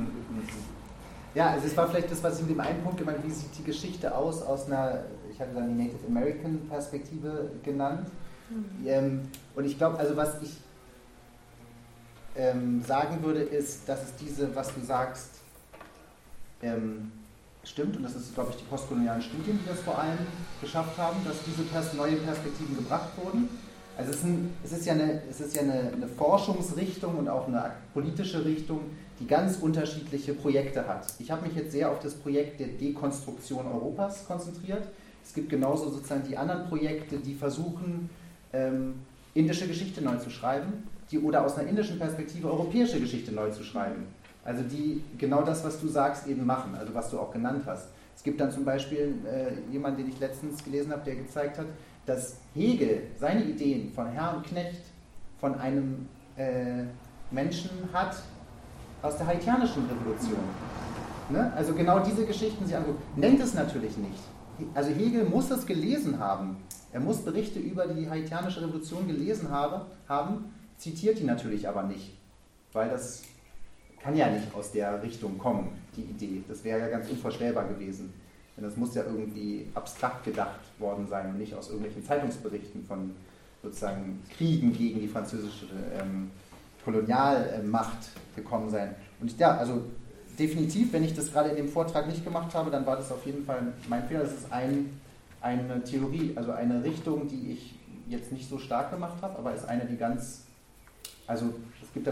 Ja, also es war vielleicht das, was ich in dem einen Punkt gemeint habe, wie sieht die Geschichte aus, aus einer, ich hatte dann die Native American Perspektive genannt. Mhm. Ähm, und ich glaube, also was ich ähm, sagen würde, ist, dass es diese, was du sagst, ähm, stimmt, und das ist, glaube ich, die postkolonialen Studien, die das vor allem geschafft haben, dass diese pers- neue Perspektiven gebracht wurden. Also es ist, ein, es ist ja, eine, es ist ja eine, eine Forschungsrichtung und auch eine politische Richtung, die ganz unterschiedliche Projekte hat. Ich habe mich jetzt sehr auf das Projekt der Dekonstruktion Europas konzentriert. Es gibt genauso sozusagen die anderen Projekte, die versuchen, ähm, indische Geschichte neu zu schreiben, die oder aus einer indischen Perspektive europäische Geschichte neu zu schreiben. Also die genau das, was du sagst, eben machen, also was du auch genannt hast. Es gibt dann zum Beispiel äh, jemanden, den ich letztens gelesen habe, der gezeigt hat, dass Hegel seine Ideen von Herr und Knecht von einem äh, Menschen hat aus der haitianischen Revolution. Ne? Also genau diese Geschichten sie angucken. Nennt es natürlich nicht. Also Hegel muss es gelesen haben. Er muss Berichte über die haitianische Revolution gelesen habe, haben, zitiert die natürlich aber nicht, weil das kann ja nicht aus der Richtung kommen, die Idee. Das wäre ja ganz unvorstellbar gewesen. Denn das muss ja irgendwie abstrakt gedacht worden sein und nicht aus irgendwelchen Zeitungsberichten von sozusagen Kriegen gegen die französische ähm, Kolonialmacht gekommen sein. Und ich, ja, also definitiv, wenn ich das gerade in dem Vortrag nicht gemacht habe, dann war das auf jeden Fall mein Fehler. Das ist ein, eine Theorie, also eine Richtung, die ich jetzt nicht so stark gemacht habe, aber ist eine, die ganz, also es gibt da noch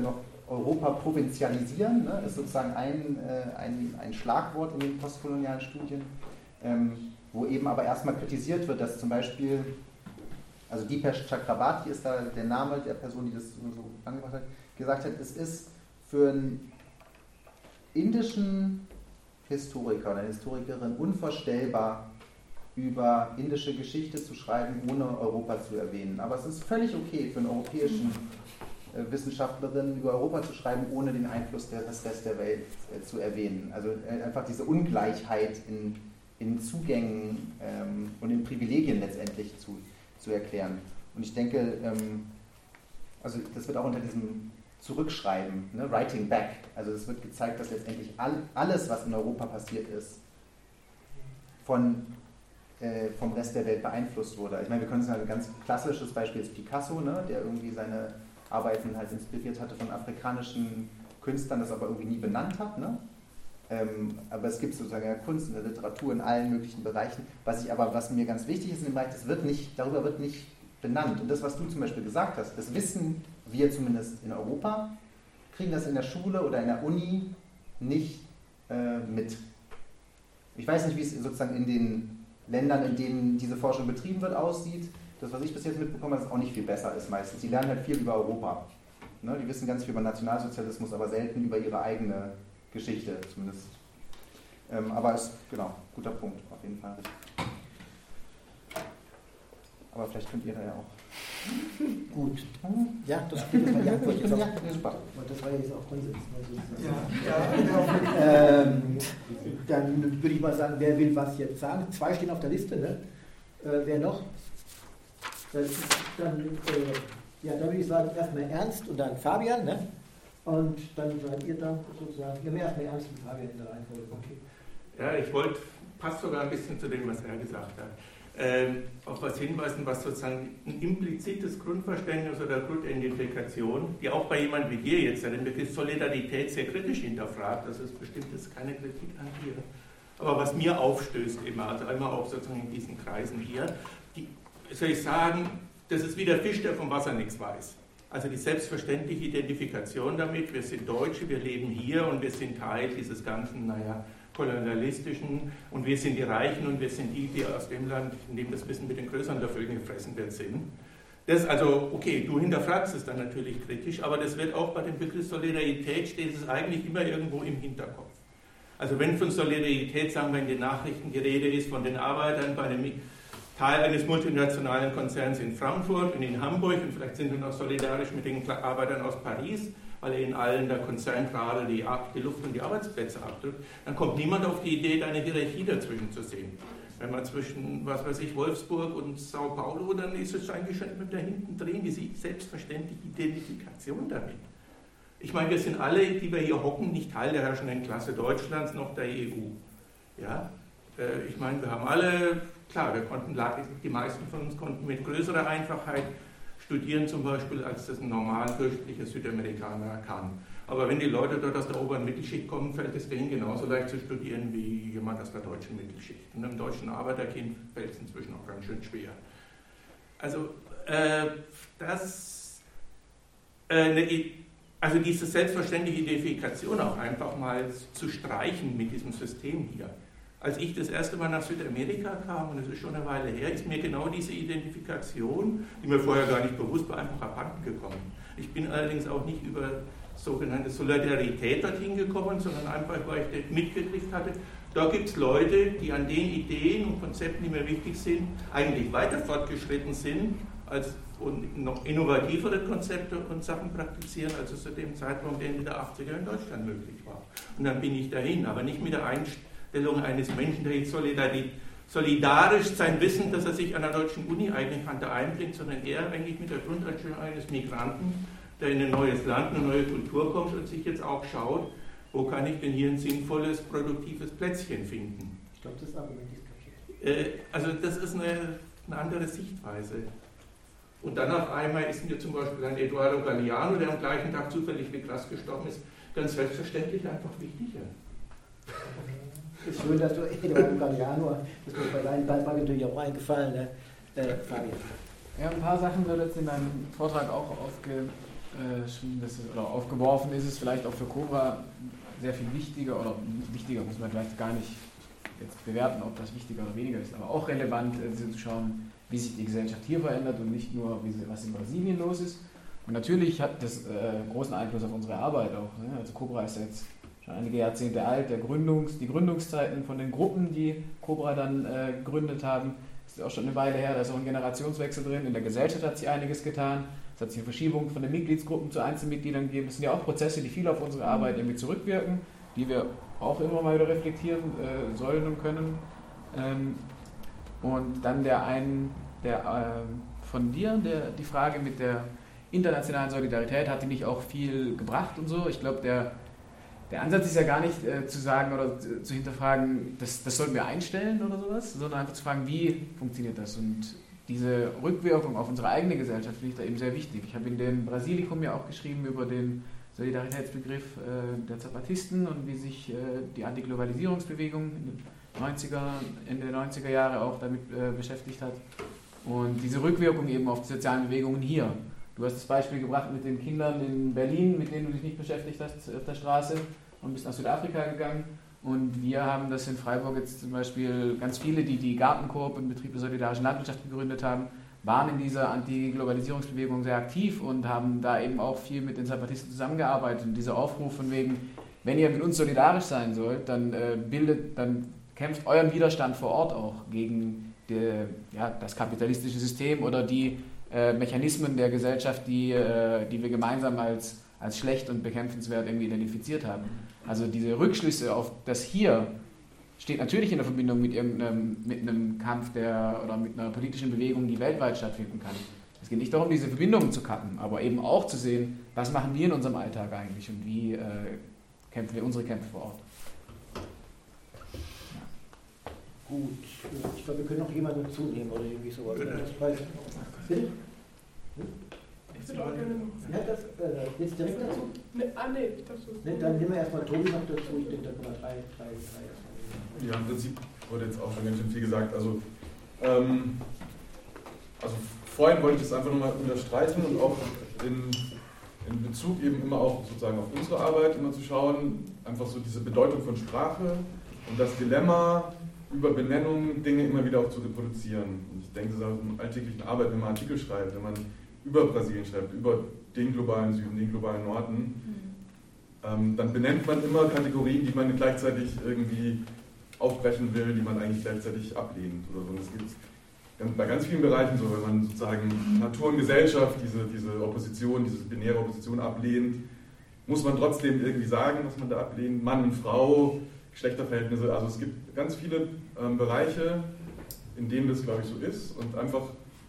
Europa provinzialisieren, ne, ist sozusagen ein, äh, ein, ein Schlagwort in den postkolonialen Studien, ähm, wo eben aber erstmal kritisiert wird, dass zum Beispiel, also Dipesh Chakrabarti ist da der Name der Person, die das so angemacht hat, gesagt hat, es ist für einen indischen Historiker oder eine Historikerin unvorstellbar, über indische Geschichte zu schreiben, ohne Europa zu erwähnen. Aber es ist völlig okay für einen europäischen äh, Wissenschaftlerin, über Europa zu schreiben, ohne den Einfluss des Rest der Welt äh, zu erwähnen. Also äh, einfach diese Ungleichheit in, in Zugängen ähm, und in Privilegien letztendlich zu, zu erklären. Und ich denke, ähm, also das wird auch unter diesem Zurückschreiben, ne, Writing Back, also es wird gezeigt, dass letztendlich all, alles, was in Europa passiert ist, von vom Rest der Welt beeinflusst wurde. Ich meine, wir können es ein ganz klassisches Beispiel ist Picasso, ne, der irgendwie seine Arbeiten halt inspiriert hatte von afrikanischen Künstlern, das aber irgendwie nie benannt hat. Ne? Ähm, aber es gibt sozusagen ja Kunst in der Literatur in allen möglichen Bereichen. Was ich aber, was mir ganz wichtig ist in dem Bereich, das wird nicht, darüber wird nicht benannt. Und das, was du zum Beispiel gesagt hast, das wissen wir zumindest in Europa, kriegen das in der Schule oder in der Uni nicht äh, mit. Ich weiß nicht, wie es sozusagen in den Ländern, in denen diese Forschung betrieben wird, aussieht. Das, was ich bis jetzt mitbekommen habe, ist auch nicht viel besser ist meistens. Die lernen halt viel über Europa. Ne, die wissen ganz viel über Nationalsozialismus, aber selten über ihre eigene Geschichte zumindest. Ähm, aber ist, genau, guter Punkt, auf jeden Fall. Aber vielleicht könnt ihr da ja auch. Gut. Ja, das spielt das war die Antwort jetzt auch. Ja, super. Und das war ja jetzt auch Konsens. Ja, ja, ähm, dann würde ich mal sagen, wer will was jetzt sagen? Zwei stehen auf der Liste, ne? Äh, wer noch? Das ist dann, äh, ja, dann würde ich sagen, erstmal Ernst und dann Fabian, ne? Und dann seid ihr dann sozusagen, ja, erstmal Ernst und Fabian in der Reihenfolge. Okay. Ja, ich wollte, passt sogar ein bisschen zu dem, was er gesagt hat. Ähm, auf was hinweisen, was sozusagen ein implizites Grundverständnis oder Grundidentifikation, die auch bei jemandem wie dir jetzt den Begriff Solidarität sehr kritisch hinterfragt, das ist bestimmt jetzt keine Kritik an dir, aber was mir aufstößt immer, also einmal auch sozusagen in diesen Kreisen hier, die, soll ich sagen, das ist wie der Fisch, der vom Wasser nichts weiß. Also die selbstverständliche Identifikation damit, wir sind Deutsche, wir leben hier und wir sind Teil dieses ganzen, naja, kolonialistischen und wir sind die Reichen und wir sind die, die aus dem Land, in dem das Wissen mit den größeren Löffeln gefressen wird, sind. Das also, okay, du hinterfragst es dann natürlich kritisch, aber das wird auch bei dem Begriff Solidarität, steht es eigentlich immer irgendwo im Hinterkopf. Also wenn von Solidarität, sagen wir, in den Nachrichten die Rede ist, von den Arbeitern bei einem Teil eines multinationalen Konzerns in Frankfurt und in Hamburg und vielleicht sind wir noch solidarisch mit den Arbeitern aus Paris, weil er in allen der Konzern gerade die, die Luft und die Arbeitsplätze abdrückt, dann kommt niemand auf die Idee, da eine Hierarchie dazwischen zu sehen. Wenn man zwischen, was weiß ich, Wolfsburg und Sao Paulo, dann ist es eigentlich schon mit da hinten drin, diese selbstverständliche Identifikation damit. Ich meine, wir sind alle, die wir hier hocken, nicht Teil der herrschenden Klasse Deutschlands noch der E U. Ja? Ich meine, wir haben alle, klar, wir konnten, die meisten von uns konnten mit größerer Einfachheit studieren zum Beispiel, als das ein normal durchschnittlicher Südamerikaner kann. Aber wenn die Leute dort aus der oberen Mittelschicht kommen, fällt es denen genauso leicht zu studieren wie jemand aus der deutschen Mittelschicht. Und einem deutschen Arbeiterkind fällt es inzwischen auch ganz schön schwer. Also, äh, das, äh, ne, also diese selbstverständliche Identifikation auch einfach mal zu streichen mit diesem System hier. Als ich das erste Mal nach Südamerika kam, und das ist schon eine Weile her, ist mir genau diese Identifikation, die mir vorher gar nicht bewusst war, einfach abhanden gekommen. Ich bin allerdings auch nicht über sogenannte Solidarität dorthin gekommen, sondern einfach, weil ich mitgekriegt hatte, da gibt es Leute, die an den Ideen und Konzepten, die mir wichtig sind, eigentlich weiter fortgeschritten sind als, und noch innovativere Konzepte und Sachen praktizieren, als es zu dem Zeitpunkt Ende der achtziger in Deutschland möglich war. Und dann bin ich dahin, aber nicht mit der Einstellung eines Menschen, der jetzt solidarisch sein Wissen, dass er sich an der deutschen Uni eignen kann, da einbringt, sondern eher eigentlich mit der Grundeinstellung eines Migranten, der in ein neues Land, eine neue Kultur kommt und sich jetzt auch schaut, wo kann ich denn hier ein sinnvolles, produktives Plätzchen finden. Ich glaube, das Argument ist kapiert. Äh, also das ist eine, eine andere Sichtweise. Und dann auf einmal ist mir zum Beispiel ein Eduardo Galeano, der am gleichen Tag zufällig wie Grass gestorben ist, ganz selbstverständlich einfach wichtiger. Es ist schön, dass du Eduardo Galeano, das ist mir bei deinem Beitrag natürlich auch eingefallen, ne? äh, Fabian. Ja, ein paar Sachen wird jetzt in deinem Vortrag auch aufge, äh, schon das ist, oder aufgeworfen ist, es vielleicht auch für Cobra sehr viel wichtiger, oder wichtiger muss man vielleicht gar nicht jetzt bewerten, ob das wichtiger oder weniger ist, aber auch relevant äh, zu schauen, wie sich die Gesellschaft hier verändert und nicht nur, wie sie, was in Brasilien los ist. Und natürlich hat das äh, großen Einfluss auf unsere Arbeit auch. Ne? Also Cobra ist ja jetzt schon einige Jahrzehnte alt, der Gründungs-, die Gründungszeiten von den Gruppen, die Cobra dann äh, gegründet haben, ist auch schon eine Weile her, da ist auch ein Generationswechsel drin, in der Gesellschaft hat sich einiges getan, es hat sich eine Verschiebung von den Mitgliedsgruppen zu Einzelmitgliedern gegeben, das sind ja auch Prozesse, die viel auf unsere Arbeit irgendwie zurückwirken, die wir auch immer mal wieder reflektieren äh, sollen und können. Ähm, und dann der ein, der äh, von dir, der, die Frage mit der internationalen Solidarität hat die nicht auch viel gebracht und so. Ich glaube, der, der Ansatz ist ja gar nicht äh, zu sagen oder zu, zu hinterfragen, das, das sollten wir einstellen oder sowas, sondern einfach zu fragen, wie funktioniert das? Und diese Rückwirkung auf unsere eigene Gesellschaft finde ich da eben sehr wichtig. Ich habe in dem Brasilikum ja auch geschrieben über den Solidaritätsbegriff äh, der Zapatisten und wie sich äh, die Antiglobalisierungsbewegung in den neunziger, Ende der neunziger Jahre auch damit äh, beschäftigt hat. Und diese Rückwirkung eben auf die sozialen Bewegungen hier. Du hast das Beispiel gebracht mit den Kindern in Berlin, mit denen du dich nicht beschäftigt hast auf der Straße und bist nach Südafrika gegangen. Und wir haben das in Freiburg jetzt zum Beispiel, ganz viele, die die Gartenkoop und Betrieb der solidarischen Landwirtschaft gegründet haben, waren in dieser Anti-Globalisierungsbewegung sehr aktiv und haben da eben auch viel mit den Zapatisten zusammengearbeitet. Und dieser Aufruf von wegen, wenn ihr mit uns solidarisch sein sollt, dann äh, bildet, dann kämpft euren Widerstand vor Ort auch gegen die, ja, das kapitalistische System oder die äh, Mechanismen der Gesellschaft, die, äh, die wir gemeinsam als, als schlecht und bekämpfenswert irgendwie identifiziert haben. Also diese Rückschlüsse auf das Hier steht natürlich in der Verbindung mit irgendeinem mit einem Kampf der, oder mit einer politischen Bewegung, die weltweit stattfinden kann. Es geht nicht darum, diese Verbindungen zu kappen, aber eben auch zu sehen, was machen wir in unserem Alltag eigentlich und wie äh, kämpfen wir unsere Kämpfe vor Ort. Ja. Gut, ich glaube, wir können noch jemanden dazunehmen oder irgendwie sowas. Bitte. Bitte? Ich würde auch gerne noch. Ja, das, äh, jetzt direkt dazu? Ne, ah, nee, das ist. Ne, dann nehmen wir erstmal Tobi noch dazu. Ich denke, da können wir drei, drei, drei. Ja, im Prinzip wurde jetzt auch schon ganz schön viel gesagt. Also, ähm, also vorhin wollte ich das einfach nochmal unterstreichen und auch in, in Bezug eben immer auch sozusagen auf unsere Arbeit immer zu schauen, einfach so diese Bedeutung von Sprache und das Dilemma, über Benennung Dinge immer wieder auch zu reproduzieren. Und ich denke, das ist auch in der alltäglichen Arbeit, wenn man Artikel schreibt, wenn man über Brasilien schreibt, über den globalen Süden, den globalen Norden, mhm. ähm, dann benennt man immer Kategorien, die man gleichzeitig irgendwie aufbrechen will, die man eigentlich gleichzeitig ablehnt oder so. Und das gibt es bei ganz vielen Bereichen so, wenn man sozusagen Natur und Gesellschaft, diese, diese Opposition, diese binäre Opposition ablehnt, muss man trotzdem irgendwie sagen, was man da ablehnt. Mann und Frau, Geschlechterverhältnisse, also es gibt ganz viele ähm, Bereiche, in denen das, glaube ich, so ist. Und einfach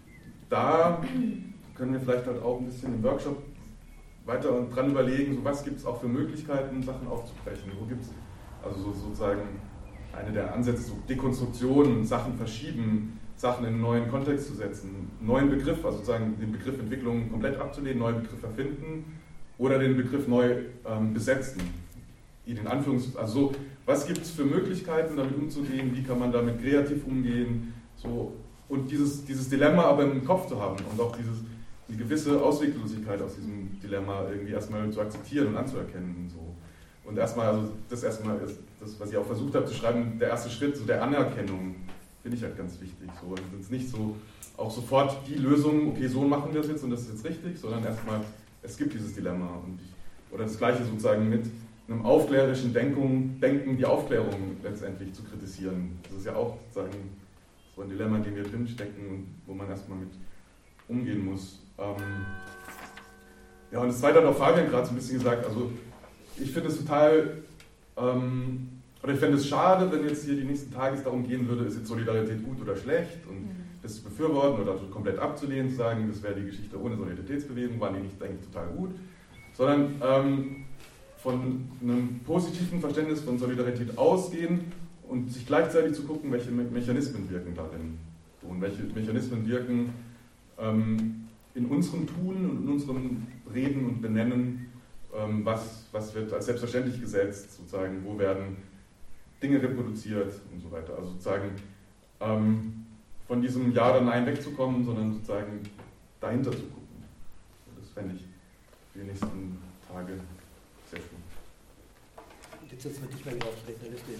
da können wir vielleicht halt auch ein bisschen im Workshop weiter dran überlegen, so was gibt es auch für Möglichkeiten, Sachen aufzubrechen. Wo gibt es also so, sozusagen eine der Ansätze, so Dekonstruktion, Sachen verschieben, Sachen in einen neuen Kontext zu setzen, einen neuen Begriff, also sozusagen den Begriff Entwicklung komplett abzulehnen, neuen Begriff erfinden oder den Begriff neu ähm, besetzen. In Anführungs-, also so, was gibt es für Möglichkeiten, damit umzugehen, wie kann man damit kreativ umgehen, so, und dieses, dieses Dilemma aber im Kopf zu haben und auch dieses, die gewisse Ausweglosigkeit aus diesem Dilemma irgendwie erstmal zu akzeptieren und anzuerkennen. So. Und erstmal, also das erstmal ist das, was ich auch versucht habe zu schreiben, der erste Schritt so der Anerkennung, finde ich halt ganz wichtig. So. Und es ist nicht so auch sofort die Lösung, okay, so machen wir es jetzt und das ist jetzt richtig, sondern erstmal, es gibt dieses Dilemma. Und ich, oder das Gleiche sozusagen mit einem aufklärerischen Denkung, Denken, die Aufklärung letztendlich zu kritisieren. Das ist ja auch sozusagen so ein Dilemma, in dem wir drinstecken und wo man erstmal mit umgehen muss. Ähm ja, und das Zweite hat auch Fabian gerade so ein bisschen gesagt, also ich finde es total, ähm, oder ich fände es schade, wenn jetzt hier die nächsten Tage es darum gehen würde, ist jetzt Solidarität gut oder schlecht und mhm. das zu befürworten oder komplett abzulehnen, zu sagen, das wäre die Geschichte ohne Solidaritätsbewegung, waren die nicht eigentlich total gut, sondern ähm, von einem positiven Verständnis von Solidarität ausgehen und sich gleichzeitig zu gucken, welche Me- Mechanismen wirken darin und welche Mechanismen wirken ähm, in unserem Tun und in unserem Reden und Benennen, ähm, was, was wird als selbstverständlich gesetzt, sozusagen, wo werden Dinge reproduziert und so weiter. Also sozusagen ähm, von diesem Ja oder Nein wegzukommen, sondern sozusagen dahinter zu gucken. Das fände ich die nächsten Tage sehr schön. Jetzt setzen wir dich mal wieder auf die Rednerliste.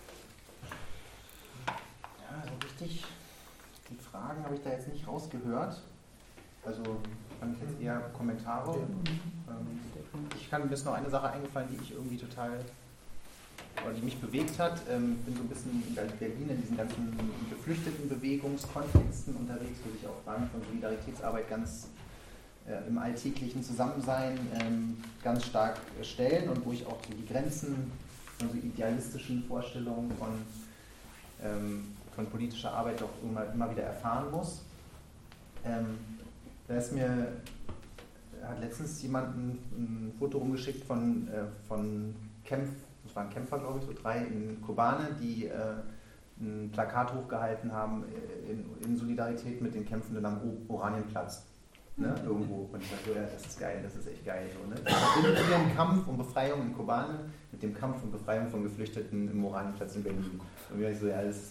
Ja, so richtig. Die Fragen habe ich da jetzt nicht rausgehört. Also fand ich jetzt eher Kommentare. Ähm, ich kann, mir ist noch eine Sache eingefallen, die ich irgendwie total, oder die mich bewegt hat. Ich ähm, bin so ein bisschen in Berlin in diesen ganzen geflüchteten Bewegungskontexten unterwegs, wo sich auch Fragen von Solidaritätsarbeit ganz äh, im alltäglichen Zusammensein ähm, ganz stark äh, stellen und wo ich auch so die Grenzen von so idealistischen Vorstellungen von, ähm, von politischer Arbeit auch immer, immer wieder erfahren muss. Ähm, da ist mir, hat letztens jemand ein, ein Foto rumgeschickt von, äh, von Kämpf, das waren Kämpfer, glaube ich, so drei in Kobane, die äh, ein Plakat hochgehalten haben in, in Solidarität mit den Kämpfenden am Oranienplatz. Ne? Irgendwo. Und ich dachte, ja, das ist geil, das ist echt geil. So, ne? Das verbindet ihren Kampf um Befreiung in Kobane mit dem Kampf um Befreiung von Geflüchteten im Oranienplatz in Berlin. Und ich so, ja, das,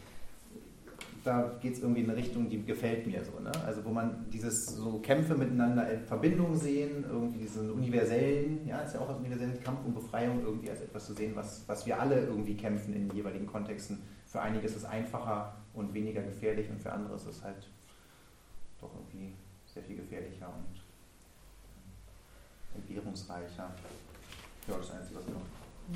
da geht es irgendwie in eine Richtung, die gefällt mir so. Ne? Also wo man dieses so Kämpfe miteinander in Verbindung sehen, irgendwie diesen universellen, ja, ist ja auch ein universellen Kampf um Befreiung irgendwie als etwas zu sehen, was, was wir alle irgendwie kämpfen in den jeweiligen Kontexten. Für einige ist es einfacher und weniger gefährlich und für andere ist es halt doch irgendwie sehr viel gefährlicher und entbehrungsreicher. Ja, das ist das Einzige, was noch.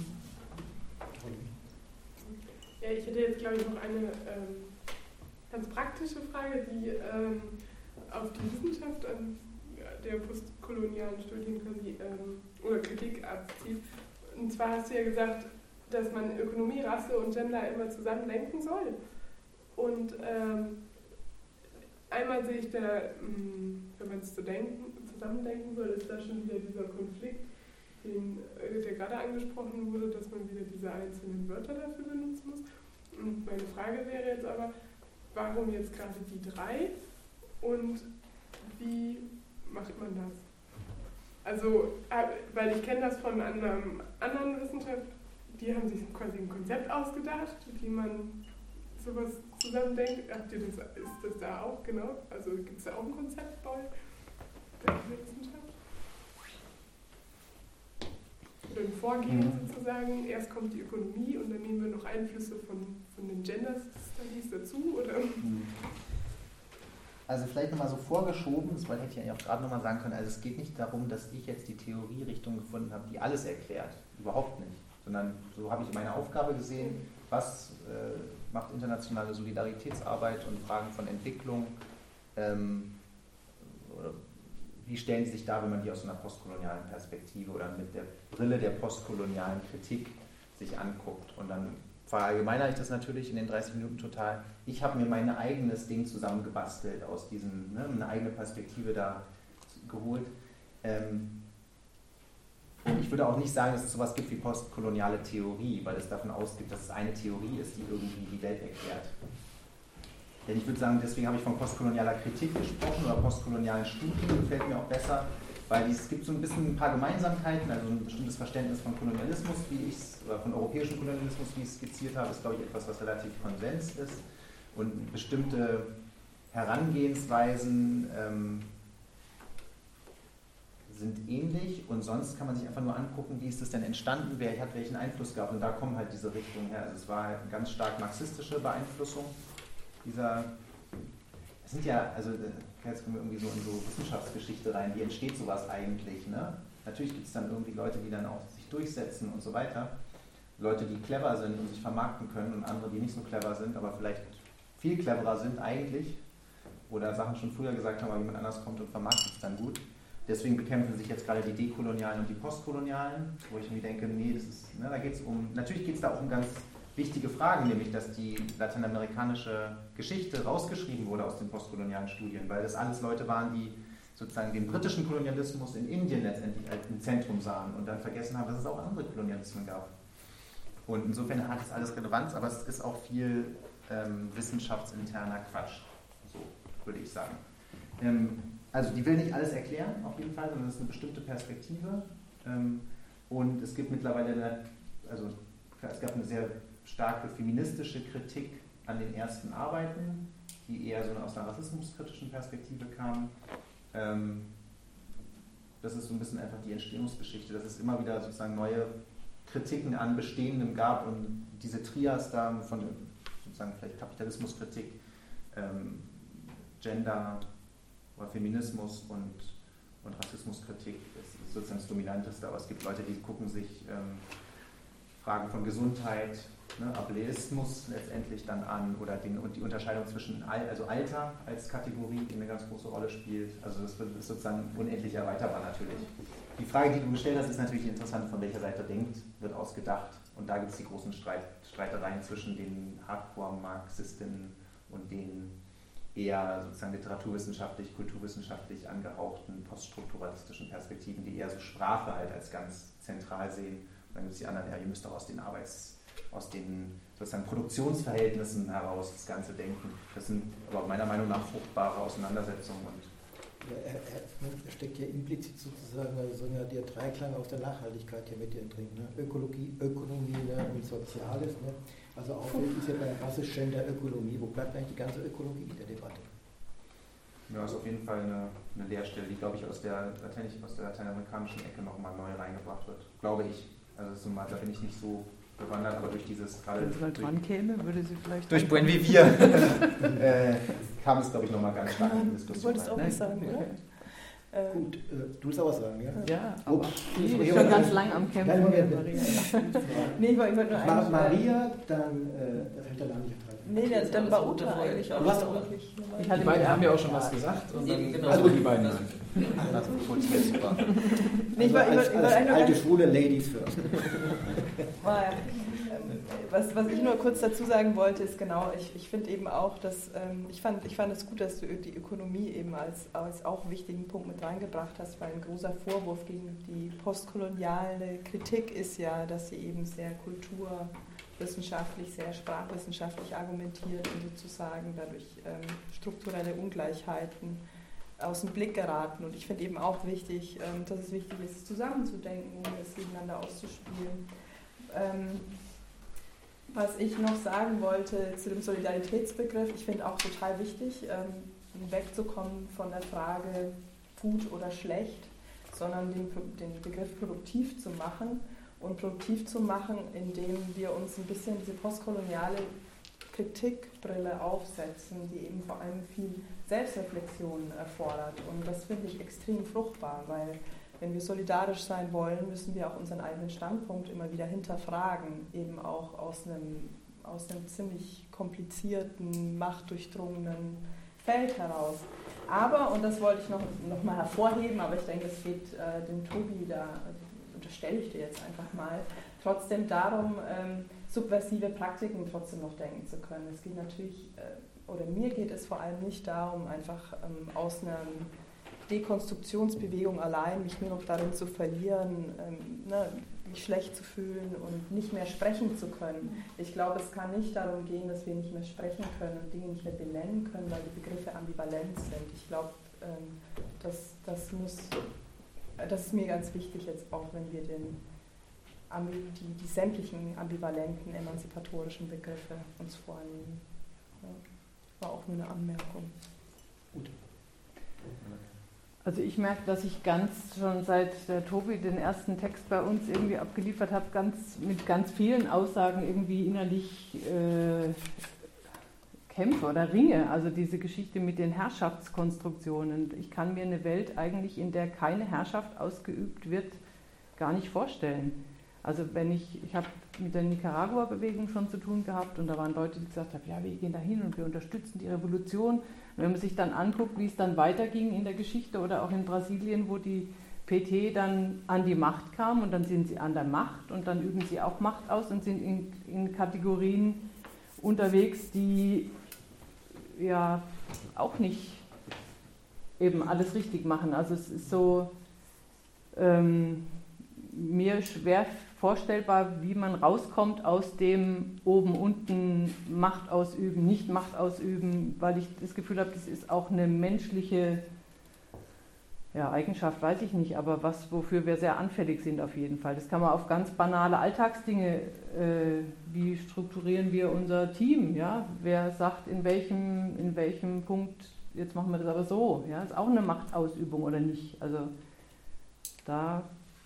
Ja, ich hätte jetzt, glaube ich, noch eine ähm, ganz praktische Frage, die ähm, auf die Wissenschaft an der postkolonialen Studien quasi ähm, oder Kritik abzieht. Und zwar hast du ja gesagt, dass man Ökonomie, Rasse und Gender immer zusammen denken soll. Und ähm, einmal sehe ich da, wenn man es so denken, zusammendenken soll, ist da schon wieder dieser Konflikt, den, der gerade angesprochen wurde, dass man wieder diese einzelnen Wörter dafür benutzen muss. Und meine Frage wäre jetzt aber, warum jetzt gerade die drei und wie macht man das? Also, weil ich kenne das von einer anderen Wissenschaft, die haben sich quasi ein Konzept ausgedacht, wie man sowas zusammendenkt. Habt ihr das, ist das da auch, genau? Also gibt es da auch ein Konzept bei der Wissenschaft? Oder ein Vorgehen sozusagen, erst kommt die Ökonomie und dann nehmen wir noch Einflüsse von, von den Gender Studies dazu, oder? Also vielleicht nochmal so vorgeschoben, das wollte ich ja auch gerade nochmal sagen können, also es geht nicht darum, dass ich jetzt die Theorierichtung gefunden habe, die alles erklärt, überhaupt nicht, sondern so habe ich meine Aufgabe gesehen, was äh, macht internationale Solidaritätsarbeit und Fragen von Entwicklung, ähm, oder wie stellen sie sich dar, wenn man die aus einer postkolonialen Perspektive oder mit der Brille der postkolonialen Kritik sich anguckt. Und dann verallgemeinere ich das natürlich in den dreißig Minuten total. Ich habe mir mein eigenes Ding zusammengebastelt, aus diesem, ne, eine eigene Perspektive da geholt. Ähm, und ich würde auch nicht sagen, dass es sowas gibt wie postkoloniale Theorie, weil es davon ausgeht, dass es eine Theorie ist, die irgendwie die Welt erklärt. Denn ich würde sagen, deswegen habe ich von postkolonialer Kritik gesprochen oder postkolonialen Studien, gefällt mir auch besser, weil es gibt so ein bisschen ein paar Gemeinsamkeiten, also ein bestimmtes Verständnis von Kolonialismus, wie ich es, oder von europäischem Kolonialismus, wie ich es skizziert habe, ist, glaube ich, etwas, was relativ Konsens ist. Und bestimmte Herangehensweisen ähm, sind ähnlich und sonst kann man sich einfach nur angucken, wie ist das denn entstanden, wer hat welchen Einfluss gehabt und da kommen halt diese Richtungen her. Also es war halt eine ganz stark marxistische Beeinflussung dieser, es sind ja, also jetzt kommen wir irgendwie so in so Wissenschaftsgeschichte rein, wie entsteht sowas eigentlich, ne? Natürlich gibt es dann irgendwie Leute, die dann auch sich durchsetzen und so weiter, Leute, die clever sind und sich vermarkten können und andere, die nicht so clever sind, aber vielleicht viel cleverer sind eigentlich oder Sachen schon früher gesagt haben, aber jemand anders kommt und vermarktet es dann gut. Deswegen bekämpfen sich jetzt gerade die Dekolonialen und die Postkolonialen, wo ich mir denke, nee, das ist, ne, da geht es um, natürlich geht es da auch um ganz wichtige Fragen, nämlich dass die lateinamerikanische Geschichte rausgeschrieben wurde aus den postkolonialen Studien, weil das alles Leute waren, die sozusagen den britischen Kolonialismus in Indien letztendlich als im Zentrum sahen und dann vergessen haben, dass es auch andere Kolonialismen gab. Und insofern hat es alles Relevanz, aber es ist auch viel ähm, wissenschaftsinterner Quatsch, so würde ich sagen. Ähm, also die will nicht alles erklären, auf jeden Fall, sondern es ist eine bestimmte Perspektive. Ähm, und es gibt mittlerweile, eine, also es gab eine sehr starke feministische Kritik an den ersten Arbeiten, die eher so aus einer rassismuskritischen Perspektive kam. Ähm, das ist so ein bisschen einfach die Entstehungsgeschichte, dass es immer wieder sozusagen neue Kritiken an Bestehendem gab und diese Trias da von sozusagen vielleicht Kapitalismuskritik, ähm, Gender oder Feminismus und, und Rassismuskritik ist sozusagen das Dominanteste, aber es gibt Leute, die gucken sich ähm, Fragen von Gesundheit, ne, Ableismus letztendlich dann an oder den, und die Unterscheidung zwischen Al, also Alter als Kategorie, die eine ganz große Rolle spielt. Also das ist sozusagen unendlich erweiterbar natürlich. Die Frage, die du gestellt hast, ist natürlich interessant, von welcher Seite denkt, wird ausgedacht. Und da gibt es die großen Streit, Streitereien zwischen den Hardcore-Marxistinnen und den eher sozusagen literaturwissenschaftlich, kulturwissenschaftlich angehauchten poststrukturalistischen Perspektiven, die eher so Sprache halt als ganz zentral sehen. Und dann gibt es die anderen, ja, ihr müsst auch aus den Arbeits-, aus den sozusagen Produktionsverhältnissen heraus das Ganze denken. Das sind aber meiner Meinung nach fruchtbare Auseinandersetzungen. Und ja, er, er steckt ja implizit sozusagen also der Dreiklang aus der Nachhaltigkeit hier mit drin. Ne? Ökologie, Ökonomie ne? und Soziales. Ne? Also auffällig ist ja bei rassisch Gender Ökonomie. Wo bleibt eigentlich die ganze Ökologie der Debatte? Ja, ist auf jeden Fall eine, eine Leerstelle, die, glaube ich, aus der, aus der lateinamerikanischen Ecke nochmal neu reingebracht wird. Glaube ich. Also so mal, da bin ich nicht so bewandert, aber durch dieses gerade. Wenn sie mal dran käme, würde sie vielleicht. Durch Buen Vivir äh, kam es, glaube ich, nochmal ganz stark in die Diskussion. Du wolltest auch was sagen, oder? Ähm, Gut, äh, du willst auch was sagen, ja? Ja, aber ich bin schon ganz lang am Kämpfen mit Maria. Nee, ich wollte nur Ma Maria, dann äh, fällt der Name nicht rein. Nee, der, dann war Uta eigentlich auch. Du hast auch wirklich. Die beiden haben ja auch schon was gesagt. Und dann genau. also die beiden. Das funktioniert super. Nee, ich war, als, ich war, als ich war alte schwule Ladies first. Was, was ich nur kurz dazu sagen wollte, ist genau, ich, ich finde eben auch, dass ähm, ich fand ich fand es gut, dass du die Ökonomie eben als, als auch wichtigen Punkt mit reingebracht hast, weil ein großer Vorwurf gegen die postkoloniale Kritik ist ja, dass sie eben sehr kulturwissenschaftlich, sehr sprachwissenschaftlich argumentiert und sozusagen dadurch ähm, strukturelle Ungleichheiten aus dem Blick geraten. Und ich finde eben auch wichtig, ähm, dass es wichtig ist, zusammenzudenken, ohne es gegeneinander auszuspielen. Ähm, Was ich noch sagen wollte zu dem Solidaritätsbegriff, ich finde auch total wichtig, wegzukommen von der Frage gut oder schlecht, sondern den, den Begriff produktiv zu machen und produktiv zu machen, indem wir uns ein bisschen diese postkoloniale Kritikbrille aufsetzen, die eben vor allem viel Selbstreflexion erfordert. Und das finde ich extrem fruchtbar, weil wenn wir solidarisch sein wollen, müssen wir auch unseren eigenen Standpunkt immer wieder hinterfragen, eben auch aus einem, aus einem ziemlich komplizierten, machtdurchdrungenen Feld heraus. Aber, und das wollte ich noch, noch mal hervorheben, aber ich denke, es geht äh, dem Tobi, da unterstelle ich dir jetzt einfach mal, trotzdem darum, ähm, subversive Praktiken trotzdem noch denken zu können. Es geht natürlich, äh, oder mir geht es vor allem nicht darum, einfach ähm, aus einer Dekonstruktionsbewegung allein, mich nur noch darin zu verlieren, ähm, ne, mich schlecht zu fühlen und nicht mehr sprechen zu können. Ich glaube, es kann nicht darum gehen, dass wir nicht mehr sprechen können und Dinge nicht mehr benennen können, weil die Begriffe ambivalent sind. Ich glaube, ähm, das, das, muss, das ist mir ganz wichtig jetzt auch, wenn wir den, die, die sämtlichen ambivalenten, emanzipatorischen Begriffe uns vornehmen. Ja, war auch nur eine Anmerkung. Gut. Also ich merke, dass ich ganz schon seit der Tobi den ersten Text bei uns irgendwie abgeliefert habe, ganz, mit ganz vielen Aussagen irgendwie innerlich äh, kämpfe oder ringe. Also diese Geschichte mit den Herrschaftskonstruktionen. Ich kann mir eine Welt eigentlich, in der keine Herrschaft ausgeübt wird, gar nicht vorstellen. Also wenn ich, ich habe mit der Nicaragua-Bewegung schon zu tun gehabt und da waren Leute, die gesagt haben, ja, wir gehen da hin und wir unterstützen die Revolution. Und wenn man sich dann anguckt, wie es dann weiterging in der Geschichte oder auch in Brasilien, wo die P T dann an die Macht kam und dann sind sie an der Macht und dann üben sie auch Macht aus und sind in, in Kategorien unterwegs, die ja auch nicht eben alles richtig machen. Also es ist so ähm, mir schwer vorstellbar, wie man rauskommt aus dem oben, unten Macht ausüben, nicht Macht ausüben, weil ich das Gefühl habe, das ist auch eine menschliche ja, Eigenschaft, weiß ich nicht, aber was, wofür wir sehr anfällig sind auf jeden Fall. Das kann man auf ganz banale Alltagsdinge, äh, wie strukturieren wir unser Team, ja? Wer sagt, in welchem, in welchem Punkt, jetzt machen wir das aber so, ja? Ist auch eine Machtausübung oder nicht, also da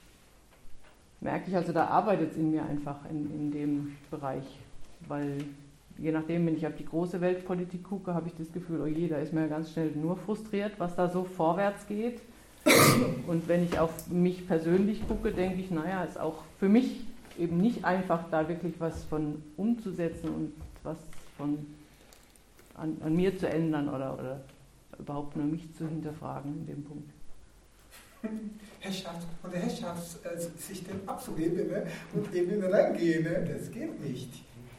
merke ich, also da arbeitet es in mir einfach in, in dem Bereich, weil je nachdem, wenn ich auf die große Weltpolitik gucke, habe ich das Gefühl, oh je, da ist mir ganz schnell nur frustriert, was da so vorwärts geht. Und wenn ich auf mich persönlich gucke, denke ich, naja, ist auch für mich eben nicht einfach, da wirklich was von umzusetzen und was von an, an mir zu ändern oder, oder überhaupt nur mich zu hinterfragen in dem Punkt. Herrschaft von der Herrschaftssystem abzuheben, ne? Und eben reingehen, ne? Das geht nicht.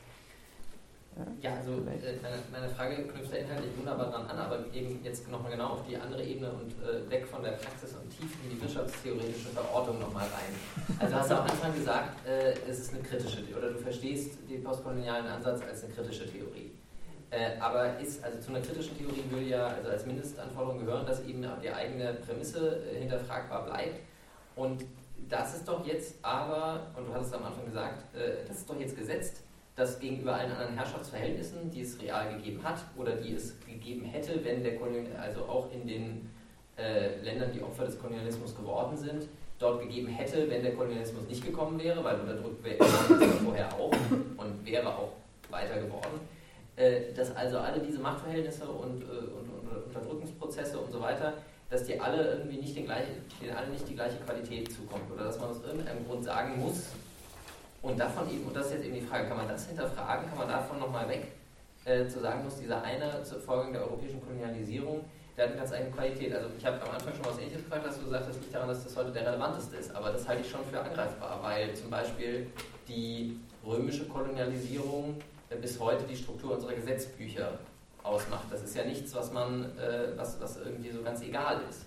Ja, also äh, meine, meine Frage knüpft da inhaltlich wunderbar dran an, aber eben jetzt nochmal genau auf die andere Ebene und äh, weg von der Praxis und tief in die wirtschaftstheoretische Verortung nochmal rein. Also hast du am Anfang gesagt, äh, es ist eine kritische, oder du verstehst den postkolonialen Ansatz als eine kritische Theorie. Äh, aber ist, also zu einer kritischen Theorie will ja also als Mindestanforderung gehören, dass eben die eigene Prämisse äh, hinterfragbar bleibt. Und das ist doch jetzt aber, und du hattest am Anfang gesagt, äh, das ist doch jetzt gesetzt, dass gegenüber allen anderen Herrschaftsverhältnissen, die es real gegeben hat oder die es gegeben hätte, wenn der Kolonialismus, also auch in den äh, Ländern, die Opfer des Kolonialismus geworden sind, dort gegeben hätte, wenn der Kolonialismus nicht gekommen wäre, weil unterdrückt wäre vorher auch und wäre auch weiter geworden, äh, dass also alle diese Machtverhältnisse und, äh, und, und Unterdrückungsprozesse und so weiter, dass die alle irgendwie nicht den gleichen, denen alle nicht die gleiche Qualität zukommt oder dass man aus irgendeinem Grund sagen muss. Und davon eben, und das ist jetzt eben die Frage, kann man das hinterfragen, kann man davon nochmal weg, äh, zu sagen muss, dieser eine zur Folge der europäischen Kolonialisierung, der hat eine ganz eigene Qualität. Also ich habe am Anfang schon was Ähnliches gefragt, dass du gesagt hast, das liegt daran, dass das heute der relevanteste ist, aber das halte ich schon für angreifbar, weil zum Beispiel die römische Kolonialisierung äh, bis heute die Struktur unserer Gesetzbücher ausmacht. Das ist ja nichts, was man, äh, was, was irgendwie so ganz egal ist.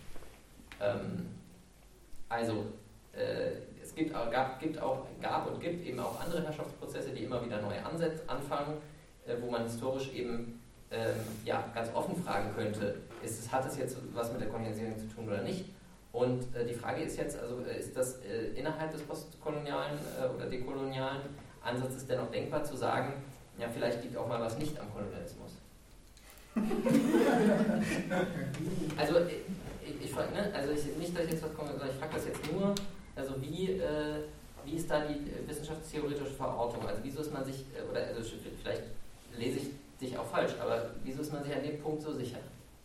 Ähm, also, äh, Es gibt, gab, gibt auch, gab und gibt eben auch andere Herrschaftsprozesse, die immer wieder neu ansetz, anfangen, äh, wo man historisch eben ähm, ja, ganz offen fragen könnte, ist, hat es jetzt was mit der Kolonialisierung zu tun oder nicht? Und äh, die Frage ist jetzt, also äh, ist das äh, innerhalb des postkolonialen äh, oder dekolonialen Ansatzes dennoch denkbar zu sagen, ja, vielleicht liegt auch mal was nicht am Kolonialismus? Also, ich, ich frage, ne? Also ich, nicht, dass ich jetzt was komme, sondern ich frage das jetzt nur, also wie, äh, wie ist da die äh, wissenschaftstheoretische Verortung? Also wieso ist man sich, äh, oder also vielleicht lese ich dich auch falsch, aber wieso ist man sich an dem Punkt so sicher?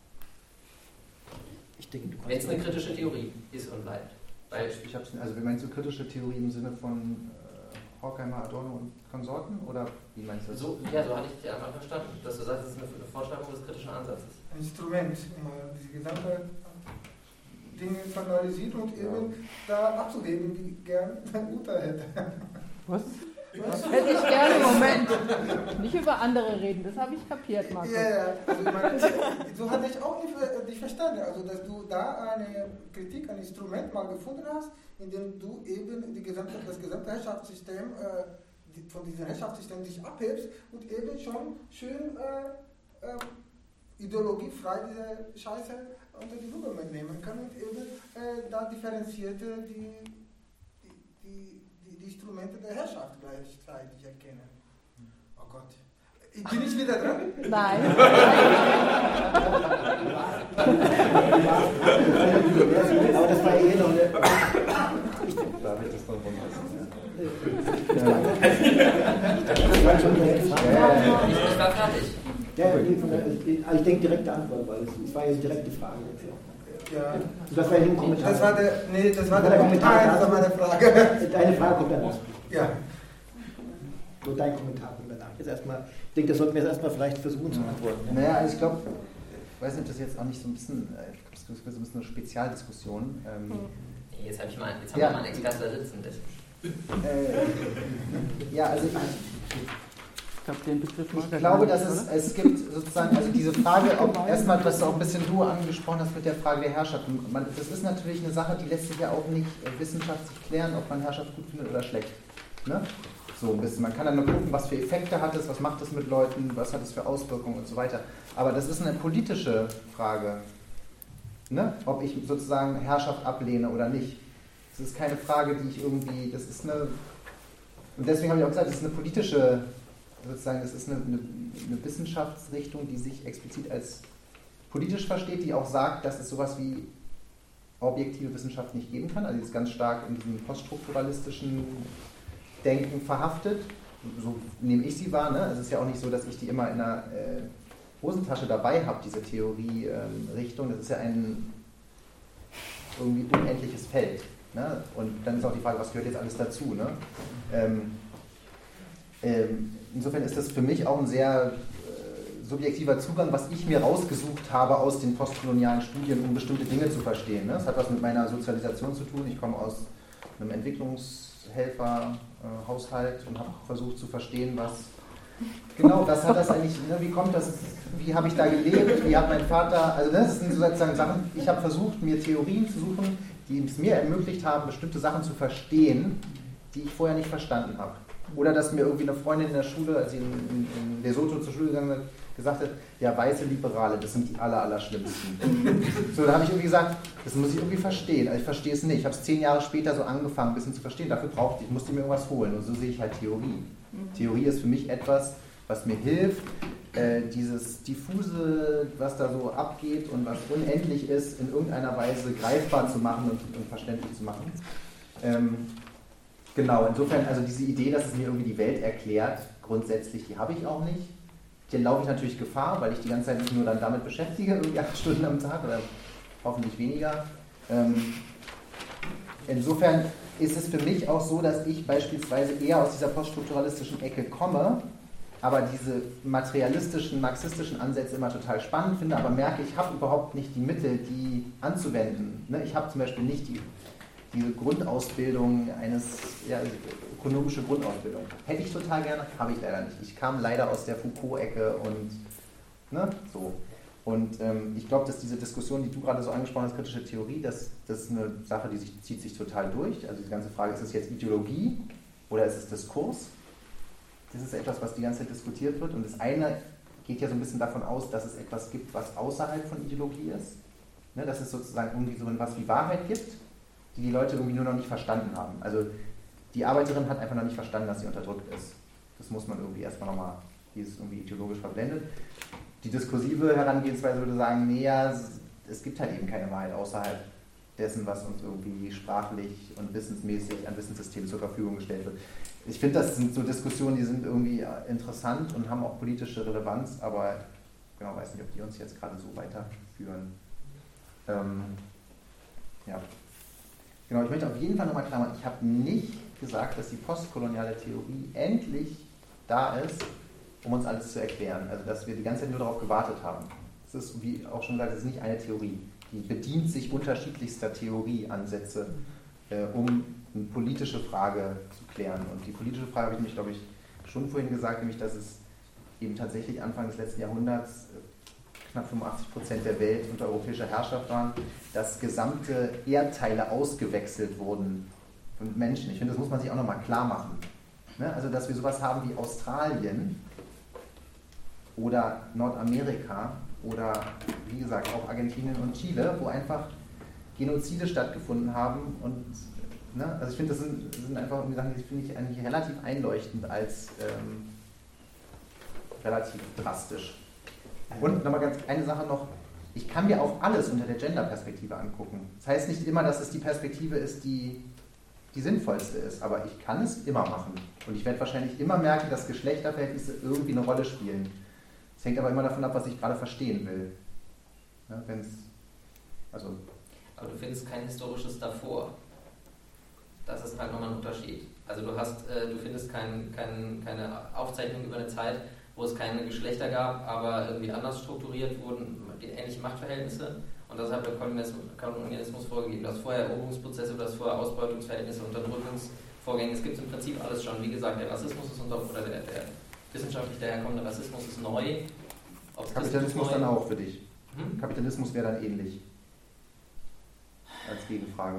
Ich denke, du kannst wenn es eine kritische Theorie ist und bleibt. Weil ich hab's, also wie meinst du kritische Theorie im Sinne von äh, Horkheimer, Adorno und Konsorten? Oder wie meinst du das? So, ja, so hatte ich dich einfach verstanden, dass du sagst, es ist eine, eine Vorstellung des kritischen Ansatzes. Ein Instrument, um diese gesamte Dinge zu analysieren und eben da abzuheben, wie gern Uta hätte. Was? Was? Hätte ich gerne, Moment. Nicht über andere reden, das habe ich kapiert, Markus. Ja, ja, also ich meine, so hatte ich auch nicht, nicht verstanden, also dass du da eine Kritik, ein Instrument mal gefunden hast, in dem du eben die gesamte, das gesamte Herrschaftssystem, äh, die, von diesem Herrschaftssystem dich abhebst und eben schon schön äh, äh, ideologiefrei diese Scheiße unter die Lupe mitnehmen kann und eben äh, da differenzierte die, die, die, die, die Instrumente der Herrschaft gleichzeitig erkennen. Oh Gott. Bin ich wieder dran? Nein. Aber das war ja eh noch eine... Darf ich das noch rumlassen? Das war schon eine Frage. Ich war fertig. Ja, ich denke direkte Antwort, weil es war ja eine direkte Frage. Ja. Das war ja ein Kommentar. Das war der, nee, das war der Kommentar, das war meine Frage. Deine Frage kommt danach. Ja. Nur dein Kommentar kommt danach. Jetzt erstmal, ich denke, das sollten wir jetzt erstmal vielleicht versuchen zu antworten. Naja, also ich glaube, ich weiß nicht, ob das jetzt auch nicht so ein bisschen, ich glaube, das ist ein bisschen eine Spezialdiskussion. Ähm, jetzt habe ich mal, jetzt haben ja. wir mal einen Experten da sitzen. Äh, ja, also ich, ich glaube, den Begriff ich glaube, dass es, es gibt sozusagen, also diese Frage, ob erstmal, was du auch ein bisschen du angesprochen hast mit der Frage der Herrschaft. Man, das ist natürlich eine Sache, die lässt sich ja auch nicht wissenschaftlich klären, ob man Herrschaft gut findet oder schlecht. Ne? So ein bisschen. Man kann dann nur gucken, was für Effekte hat es, was macht es mit Leuten, was hat es für Auswirkungen und so weiter. Aber das ist eine politische Frage, ne? Ob ich sozusagen Herrschaft ablehne oder nicht. Das ist keine Frage, die ich irgendwie, das ist eine, und deswegen habe ich auch gesagt, das ist eine politische, sozusagen, das ist eine, eine, eine Wissenschaftsrichtung, die sich explizit als politisch versteht, die auch sagt, dass es sowas wie objektive Wissenschaft nicht geben kann. Also sie ist ganz stark in diesem poststrukturalistischen Denken verhaftet. So nehme ich sie wahr. Ne? Es ist ja auch nicht so, dass ich die immer in einer äh, Hosentasche dabei habe, diese Theorie-Richtung. Ähm, das ist ja ein irgendwie unendliches Feld. Ne? Und dann ist auch die Frage, was gehört jetzt alles dazu? Ne? Ähm, ähm, insofern ist das für mich auch ein sehr äh, subjektiver Zugang, was ich mir rausgesucht habe aus den postkolonialen Studien, um bestimmte Dinge zu verstehen. Ne? Das hat was mit meiner Sozialisation zu tun. Ich komme aus einem Entwicklungshelferhaushalt äh, und habe versucht zu verstehen, was genau, was hat das eigentlich, ne, wie kommt das, wie habe ich da gelebt, wie hat mein Vater, also das sind sozusagen Sachen, ich habe versucht, mir Theorien zu suchen, die es mir ermöglicht haben, bestimmte Sachen zu verstehen, die ich vorher nicht verstanden habe. Oder dass mir irgendwie eine Freundin in der Schule, als sie in, in, in Lesotho zur Schule gegangen ist, gesagt hat, ja, weiße Liberale, das sind die aller, aller schlimmsten. So, da habe ich irgendwie gesagt, das muss ich irgendwie verstehen. Also ich verstehe es nicht. Ich habe es zehn Jahre später so angefangen, ein bisschen zu verstehen. Dafür brauchte ich, musste mir irgendwas holen. Und so sehe ich halt Theorie. Theorie ist für mich etwas, was mir hilft, äh, dieses diffuse, was da so abgeht und was unendlich ist, in irgendeiner Weise greifbar zu machen und, und verständlich zu machen. Ähm, genau, insofern, also diese Idee, dass es mir irgendwie die Welt erklärt, grundsätzlich, die habe ich auch nicht. Dann laufe ich natürlich Gefahr, weil ich die ganze Zeit nicht nur dann damit beschäftige, irgendwie acht Stunden am Tag oder hoffentlich weniger. Ähm, insofern ist es für mich auch so, dass ich beispielsweise eher aus dieser poststrukturalistischen Ecke komme, aber diese materialistischen, marxistischen Ansätze immer total spannend finde, aber merke, ich habe überhaupt nicht die Mittel, die anzuwenden. Ne? Ich habe zum Beispiel nicht die, diese Grundausbildung, eines, ja, ökonomische Grundausbildung. Hätte ich total gerne, habe ich leider nicht. Ich kam leider aus der Foucault-Ecke und ne, so. Und ähm, ich glaube, dass diese Diskussion, die du gerade so angesprochen hast, kritische Theorie, das, das ist eine Sache, die sich, zieht sich total durch. Also die ganze Frage, ist es jetzt Ideologie oder ist es Diskurs? Das ist etwas, was die ganze Zeit diskutiert wird. Und das eine geht ja so ein bisschen davon aus, dass es etwas gibt, was außerhalb von Ideologie ist. Ne, dass es sozusagen irgendwie so etwas wie Wahrheit gibt, die die Leute irgendwie nur noch nicht verstanden haben. Also die Arbeiterin hat einfach noch nicht verstanden, dass sie unterdrückt ist. Das muss man irgendwie erstmal nochmal, die ist irgendwie ideologisch verblendet. Die diskursive Herangehensweise würde sagen, nee, ja, es gibt halt eben keine Wahrheit außerhalb dessen, was uns irgendwie sprachlich und wissensmäßig an Wissenssystemen zur Verfügung gestellt wird. Ich finde, das sind so Diskussionen, die sind irgendwie interessant und haben auch politische Relevanz, aber genau, weiß nicht, ob die uns jetzt gerade so weiterführen. Ähm, ja. Genau, ich möchte auf jeden Fall nochmal klar machen, ich habe nicht gesagt, dass die postkoloniale Theorie endlich da ist, um uns alles zu erklären. Also, dass wir die ganze Zeit nur darauf gewartet haben. Es ist, wie auch schon gesagt, es ist nicht eine Theorie. Die bedient sich unterschiedlichster Theorieansätze, äh, um eine politische Frage zu klären. Und die politische Frage habe ich nämlich, glaube ich, schon vorhin gesagt, nämlich, dass es eben tatsächlich Anfang des letzten Jahrhunderts äh, knapp fünfundachtzig Prozent der Welt unter europäischer Herrschaft waren, dass gesamte Erdteile ausgewechselt wurden von Menschen. Ich finde, das muss man sich auch nochmal klar machen. Ne? Also, dass wir sowas haben wie Australien oder Nordamerika oder, wie gesagt, auch Argentinien und Chile, wo einfach Genozide stattgefunden haben. Und, ne? Also ich finde, das sind, das sind einfach Sachen, die finde ich eigentlich relativ einleuchtend als ähm, relativ drastisch. Und nochmal ganz eine Sache noch, ich kann mir auch alles unter der Gender-Perspektive angucken. Das heißt nicht immer, dass es die Perspektive ist, die die sinnvollste ist, aber ich kann es immer machen. Und ich werde wahrscheinlich immer merken, dass Geschlechterverhältnisse irgendwie eine Rolle spielen. Es hängt aber immer davon ab, was ich gerade verstehen will. Ja, wenn's, also aber du findest kein historisches davor. Das ist halt nochmal ein Unterschied. Also du hast, äh, du findest kein, kein, keine Aufzeichnung über eine Zeit, wo es keine Geschlechter gab, aber irgendwie anders strukturiert wurden, die ähnlichen Machtverhältnisse. Und das hat der Kolonialismus, Kolonialismus vorgegeben. Du hast vorher Eroberungsprozesse, du hast vorher Ausbeutungsverhältnisse, Unterdrückungsvorgänge. Es gibt im Prinzip alles schon. Wie gesagt, der Rassismus ist unter, oder der, der wissenschaftlich daherkommende Rassismus ist neu. Ob's Kapitalismus neu dann auch für dich. Hm? Kapitalismus wäre dann ähnlich. Als Gegenfrage.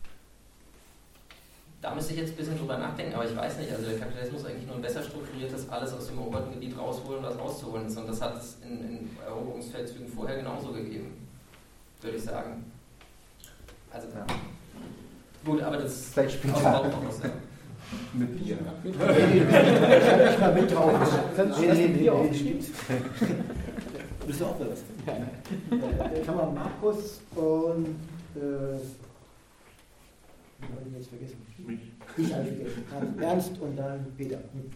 Da müsste ich jetzt ein bisschen drüber nachdenken, aber ich weiß nicht, also der Kapitalismus ist eigentlich nur ein besser strukturiertes, alles aus dem eroberten Gebiet rausholen, was rauszuholen ist. Und das hat es in, in Eroberungsfeldzügen vorher genauso gegeben, würde ich sagen. Also, ja. Gut, aber das ist vielleicht später. Auch aus, ja. Mit Bier. Ich habe nicht mal mit drauf. Kannst du das mit Bier aufschieben? Willst du auch was? Dann kann man Markus und äh, wie habe ich jetzt vergessen? Mich. Ich habe vergessen. Ernst und dann Peter.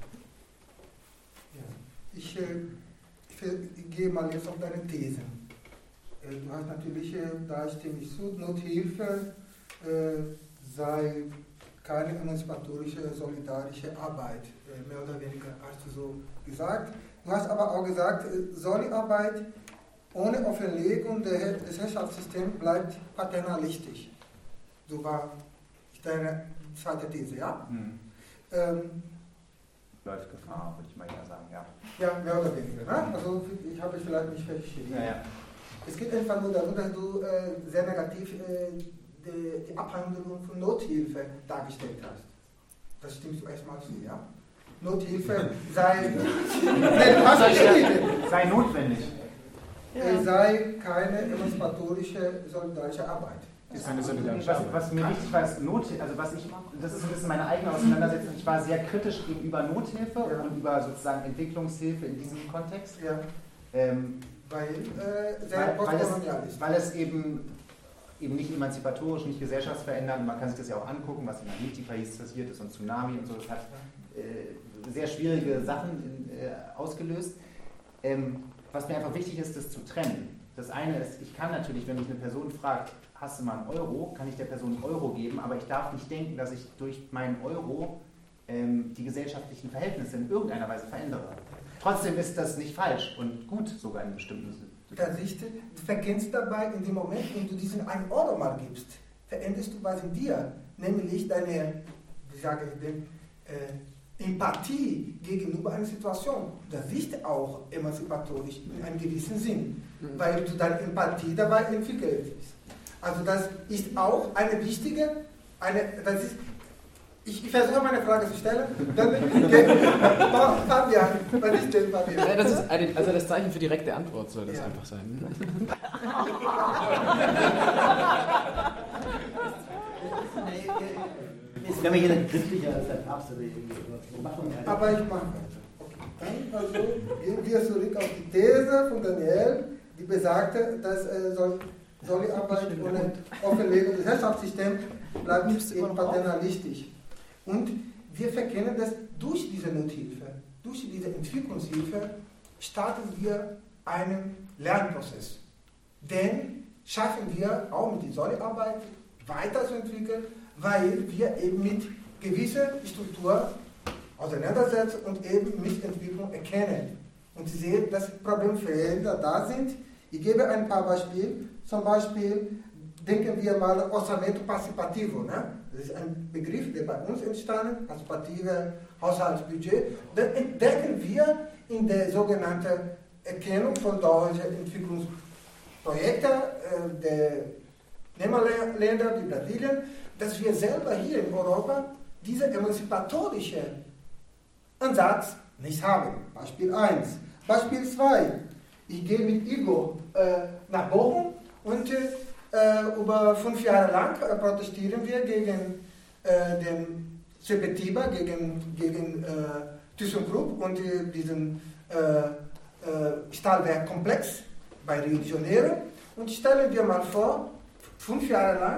Ja. Ich, äh, ich, ich gehe mal jetzt auf deine These. Äh, du hast natürlich, äh, da stimme ich zu, Nothilfe äh, sei keine emanzipatorische, solidarische Arbeit, äh, mehr oder weniger hast du so gesagt. Du hast aber auch gesagt, äh, Soli-Arbeit ohne Offenlegung der, des Herrschaftssystems bleibt paternalistisch. So war deine zweite These, ja? Hm. Ähm, Läuft Gefahr, würde ich mal eher sagen, ja. Ja, mehr oder weniger. Ne? Also ich habe es vielleicht nicht verstanden. Ja, ja. Es geht einfach nur darum, dass du äh, sehr negativ äh, die, die Abhandlung von Nothilfe dargestellt hast. Das stimmst du erstmal zu, ja? Nothilfe sei, sei notwendig. Ja. Sei keine emanzipatorische, solidarische Arbeit. Ist eine solidarische was, was mir wichtig war, ist Nothilfe, also was ich, das ist ein bisschen meine eigene Auseinandersetzung, ich war sehr kritisch gegenüber Nothilfe ja. und über sozusagen Entwicklungshilfe in diesem Kontext. Ja. Ähm, weil, äh, sehr weil, weil, es, ist. weil es eben, eben nicht emanzipatorisch, nicht gesellschaftsverändernd, man kann sich das ja auch angucken, was in Haiti-Paris passiert ist und Tsunami und so, das hat äh, sehr schwierige Sachen äh, ausgelöst. Ähm, was mir einfach wichtig ist, das zu trennen. Das eine ist, ich kann natürlich, wenn mich eine Person fragt, hast du mal einen Euro, kann ich der Person einen Euro geben, aber ich darf nicht denken, dass ich durch meinen Euro ähm, die gesellschaftlichen Verhältnisse in irgendeiner Weise verändere. Trotzdem ist das nicht falsch und gut sogar in bestimmten Sinne. Das ist, du verkennst dabei, in dem Moment, in du diesen einen Euro mal gibst, veränderst du was in dir, nämlich deine, wie sage ich denn, äh, Empathie gegenüber einer Situation. Das ist auch emanzipatorisch in einem gewissen Sinn, mhm. weil du deine Empathie dabei entwickelst. Also das ist auch eine wichtige, eine, das ist, ich, ich versuche meine Frage zu stellen, dann Fabian, was ist denn Fabian? Ja, das ist eine, also das Zeichen für direkte Antwort soll das ja. einfach sein. Jetzt wäre mir hier ein christlicher absolut. Aber ich mache weiter. Okay. Dann also gehen wir zurück auf die These von Daniel, die besagte, dass äh, soll Soli-Arbeit ohne Offenlegung des Herrschaftssystems bleibt eben paternalistisch. Und wir verkennen, dass durch diese Nothilfe, durch diese Entwicklungshilfe, starten wir einen Lernprozess. Den schaffen wir auch mit der Soli-Arbeit weiterzuentwickeln, weil wir eben mit gewisser Struktur auseinandersetzen und eben mit Entwicklung erkennen. Und Sie sehen, dass Problemfelder da sind. Ich gebe ein paar Beispiele. Zum Beispiel denken wir mal Orçamento Participativo. Ne? Das ist ein Begriff, der bei uns entstanden, partizipative Haushaltsbudget. Das entdecken wir in der sogenannten Erkennung von deutschen Entwicklungsprojekten äh, der Nehmerländer wie Brasilien, dass wir selber hier in Europa diesen emanzipatorischen Ansatz nicht haben. Beispiel eins. Beispiel zwei. Ich gehe mit Igor äh, nach Bochum und äh, über fünf Jahre lang äh, protestieren wir gegen äh, den Sepetiba, gegen, gegen äh, ThyssenKrupp und äh, diesen äh, äh, Stahlwerkkomplex bei Rio de Janeiro. Und stellen wir mal vor, fünf Jahre lang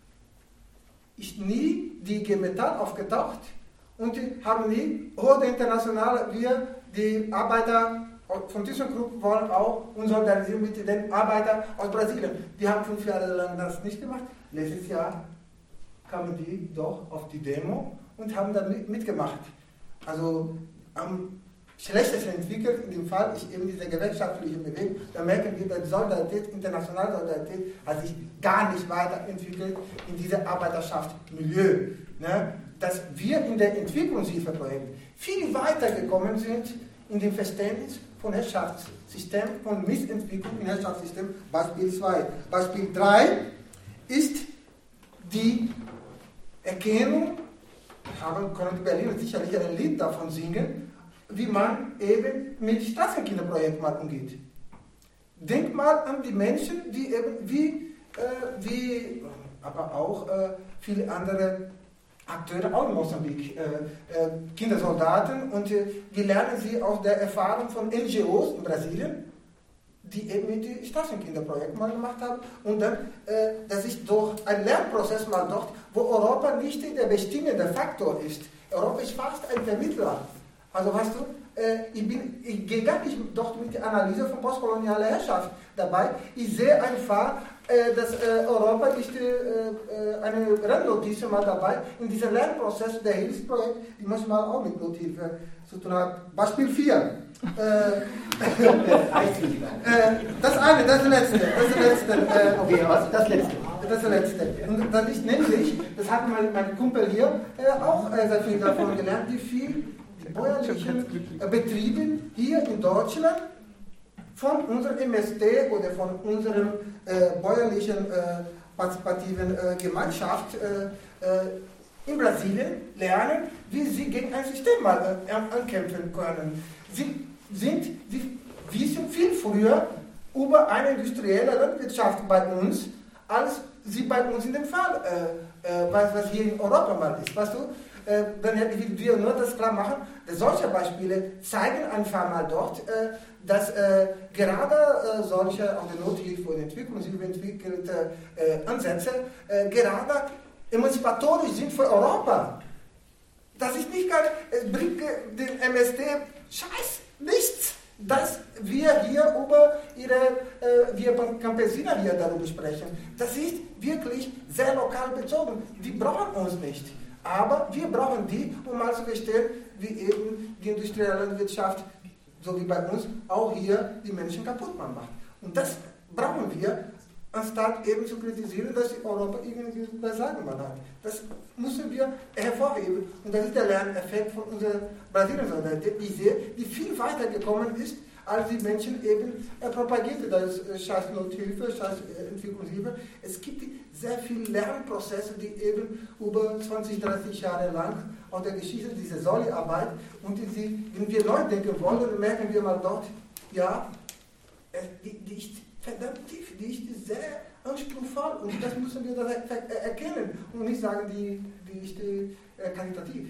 ist nie die G Metall aufgetaucht und haben nie hohe internationale, wir, die Arbeiter von ThyssenKrupp wollen auch uns solidarisieren mit den Arbeitern aus Brasilien. Die haben fünf Jahre lang das nicht gemacht. Letztes Jahr kamen die doch auf die Demo und haben da mitgemacht. Also am schlechtesten entwickelt in dem Fall ist eben diese gewerkschaftliche Bewegung. Da merken wir, dass Solidarität, internationale Solidarität hat sich gar nicht weiterentwickelt in diesem Arbeiterschaftsmilieu. Ne? Dass wir in der Entwicklungshilfeprojekten viel weiter gekommen sind in dem Verständnis von Herrschaftssystem, von Missentwicklung im Herrschaftssystem. Beispiel zwei. Beispiel drei ist die Erkennung, haben, können die Berliner sicherlich ein Lied davon singen, wie man eben mit Straßenkinderprojekten mal umgeht. Denk mal an die Menschen, die eben wie, äh, wie aber auch äh, viele andere Akteure auch in Mosambik, äh, äh, Kindersoldaten, und äh, wir lernen sie aus der Erfahrung von N G Os in Brasilien, die eben mit dem Straßenkinderprojekt mal gemacht haben. Und dann, äh, das ist doch ein Lernprozess mal dort, wo Europa nicht der bestimmende Faktor ist. Europa ist fast ein Vermittler. Also weißt du, äh, ich, bin, ich gehe gar nicht dort mit der Analyse von postkolonialer Herrschaft dabei. Ich sehe einfach, äh, dass äh, Europa ist äh, eine Randnotiz mal dabei in diesem Lernprozess der Hilfsprojekt, die manchmal auch mit Nothilfe zu tun hat. Beispiel vier. äh, äh, das eine, das letzte, das letzte. Äh, okay, was? Das letzte. Das letzte. Und das ist nämlich, das hat mein, mein Kumpel hier äh, auch äh, sehr viel davon gelernt, wie viel die bäuerlichen äh, Betriebe hier in Deutschland von unserem M S D oder von unserem äh, bäuerlichen äh, partizipativen äh, Gemeinschaft äh, äh, in Brasilien lernen, wie sie gegen ein System mal äh, ankämpfen können. Sie sind, sie wissen viel früher über eine industrielle Landwirtschaft bei uns, als sie bei uns in dem Fall, äh, äh, was, was hier in Europa mal ist. Weißt du? Äh, dann hätten wir nur das klar machen, dass solche Beispiele zeigen einfach mal dort, äh, dass äh, gerade äh, solche, auch die Nothilfe und Entwicklungshilfe entwickelte äh, Ansätze, äh, gerade emanzipatorisch sind für Europa. Das ist nicht gar, es bringt den M S D Scheiß nichts, dass wir hier über ihre, äh, wir Campesiner hier darüber sprechen. Das ist wirklich sehr lokal bezogen. Die brauchen uns nicht. Aber wir brauchen die, um mal zu verstehen, wie eben die industrielle Landwirtschaft, so wie bei uns, auch hier die Menschen kaputt macht. Und das brauchen wir, anstatt eben zu kritisieren, dass Europa irgendwie das Sagen mal hat. Das müssen wir hervorheben. Und das ist der Lerneffekt von unserer Brasilien-Seite. Ich sehe, die viel weiter gekommen ist, als die Menschen eben äh, propagierte. Das ist äh, scheiß Nothilfe, scheiß äh, Entwicklungshilfe. Es gibt sehr viele Lernprozesse, die eben über zwanzig, dreißig Jahre lang aus der Geschichte dieser Säulearbeit und die, wenn wir neu denken wollen, dann merken wir mal dort, ja, äh, die, die ist verdammt tief, die ist sehr anspruchsvoll und das müssen wir dann erkennen und nicht sagen, die, die ist äh, qualitativ.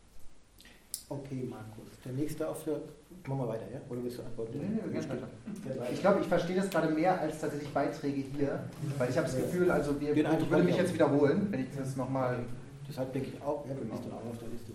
Okay, Markus. Der nächste auf der. Machen wir weiter, ja? Oder willst du antworten? Nee, nee, gerne weiter. Ich glaube, ich verstehe das gerade mehr als tatsächlich Beiträge hier, weil ich habe das Gefühl, also wir, ich würde mich jetzt wiederholen, wenn ich das nochmal. Deshalb denke ich auch, ja, du bist dann auch auf der Liste.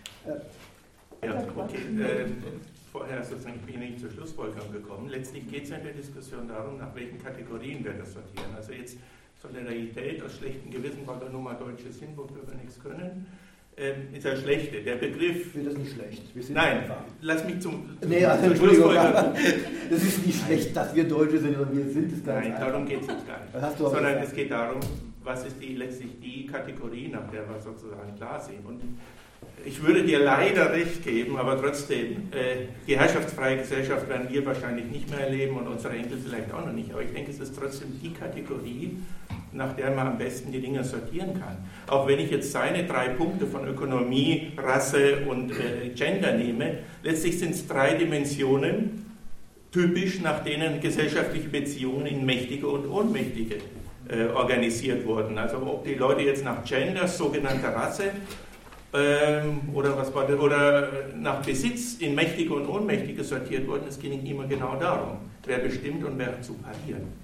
Äh, ja, okay. Äh, vorher sozusagen bin ich nicht zur Schlussfolgerung gekommen. Letztlich geht es ja in der Diskussion darum, nach welchen Kategorien wir das sortieren. Also jetzt Solidarität aus schlechtem Gewissen, weil wir nur mal Deutsche sind, wo wir nichts können. Ähm, ist ja schlechte. Der Begriff. Ich finde das nicht schlecht. Nein, einfach. Lass mich zum. zum nee, also Entschuldigung. Das ist nicht schlecht, dass wir Deutsche sind, sondern wir sind es gar nicht. Nein, darum geht es jetzt gar nicht. Was hast du sondern gesagt? Es geht darum, was ist die, letztlich die Kategorie, nach der wir sozusagen klar sehen. Und ich würde dir leider recht geben, aber trotzdem, äh, die herrschaftsfreie Gesellschaft werden wir wahrscheinlich nicht mehr erleben und unsere Enkel vielleicht auch noch nicht. Aber ich denke, es ist trotzdem die Kategorie, nach der man am besten die Dinge sortieren kann. Auch wenn ich jetzt seine drei Punkte von Ökonomie, Rasse und äh, Gender nehme, letztlich sind es drei Dimensionen, typisch nach denen gesellschaftliche Beziehungen in Mächtige und Ohnmächtige äh, organisiert wurden. Also ob die Leute jetzt nach Gender, sogenannter Rasse, ähm, oder, was war das, oder nach Besitz in Mächtige und Ohnmächtige sortiert wurden, es ging immer genau darum, wer bestimmt und wer zu parieren.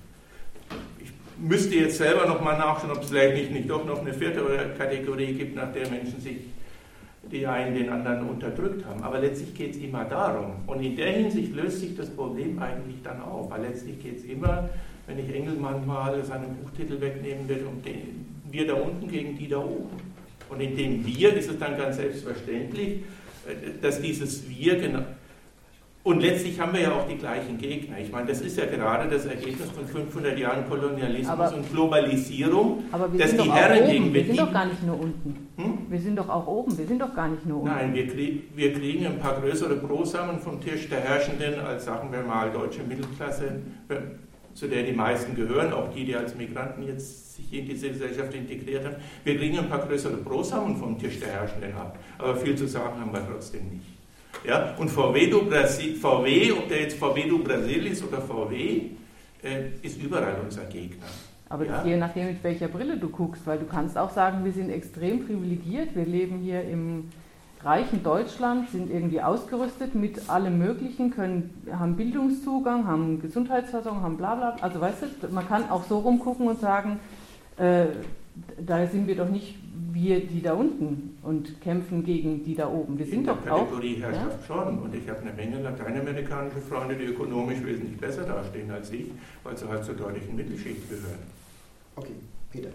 Müsste jetzt selber nochmal nachschauen, ob es vielleicht nicht, nicht doch noch eine vierte Kategorie gibt, nach der Menschen sich die einen den anderen unterdrückt haben. Aber letztlich geht es immer darum. Und in der Hinsicht löst sich das Problem eigentlich dann auf. Weil letztlich geht es immer, wenn ich Engelmann mal seinen Buchtitel wegnehmen will, um den, wir da unten gegen die da oben. Und in dem Wir ist es dann ganz selbstverständlich, dass dieses Wir genau. Und letztlich haben wir ja auch die gleichen Gegner. Ich meine, das ist ja gerade das Ergebnis von fünfhundert Jahren Kolonialismus aber, und Globalisierung, aber wir dass sind die doch Herren oben. gegen Wir sind doch gar nicht nur unten. Hm? Wir sind doch auch oben. Wir sind doch gar nicht nur unten. Nein, wir, krieg, wir kriegen ein paar größere Brosamen vom Tisch der Herrschenden als, sagen wir mal, deutsche Mittelklasse, zu der die meisten gehören, auch die, die als Migranten jetzt sich in diese Gesellschaft integriert haben. Wir kriegen ein paar größere Brosamen vom Tisch der Herrschenden ab. Aber viel zu sagen haben wir trotzdem nicht. Ja, und V W, du Brasil, V W, ob der jetzt V W du Brasil ist oder V W, äh, ist überall unser Gegner. Aber ja? je nachdem, mit welcher Brille du guckst, weil du kannst auch sagen, wir sind extrem privilegiert, wir leben hier im, Reichen Deutschland sind irgendwie ausgerüstet mit allem Möglichen, können, haben Bildungszugang, haben Gesundheitsversorgung, haben bla bla. Also weißt du, man kann auch so rumgucken und sagen, äh, da sind wir doch nicht wir, die da unten und kämpfen gegen die da oben. Wir sind In der doch auch... Kategorie Herrschaft ja? schon. Und ich habe eine Menge lateinamerikanische Freunde, die ökonomisch wesentlich besser dastehen als ich, weil sie halt zur deutlichen Mittelschicht gehören. Okay, Peter.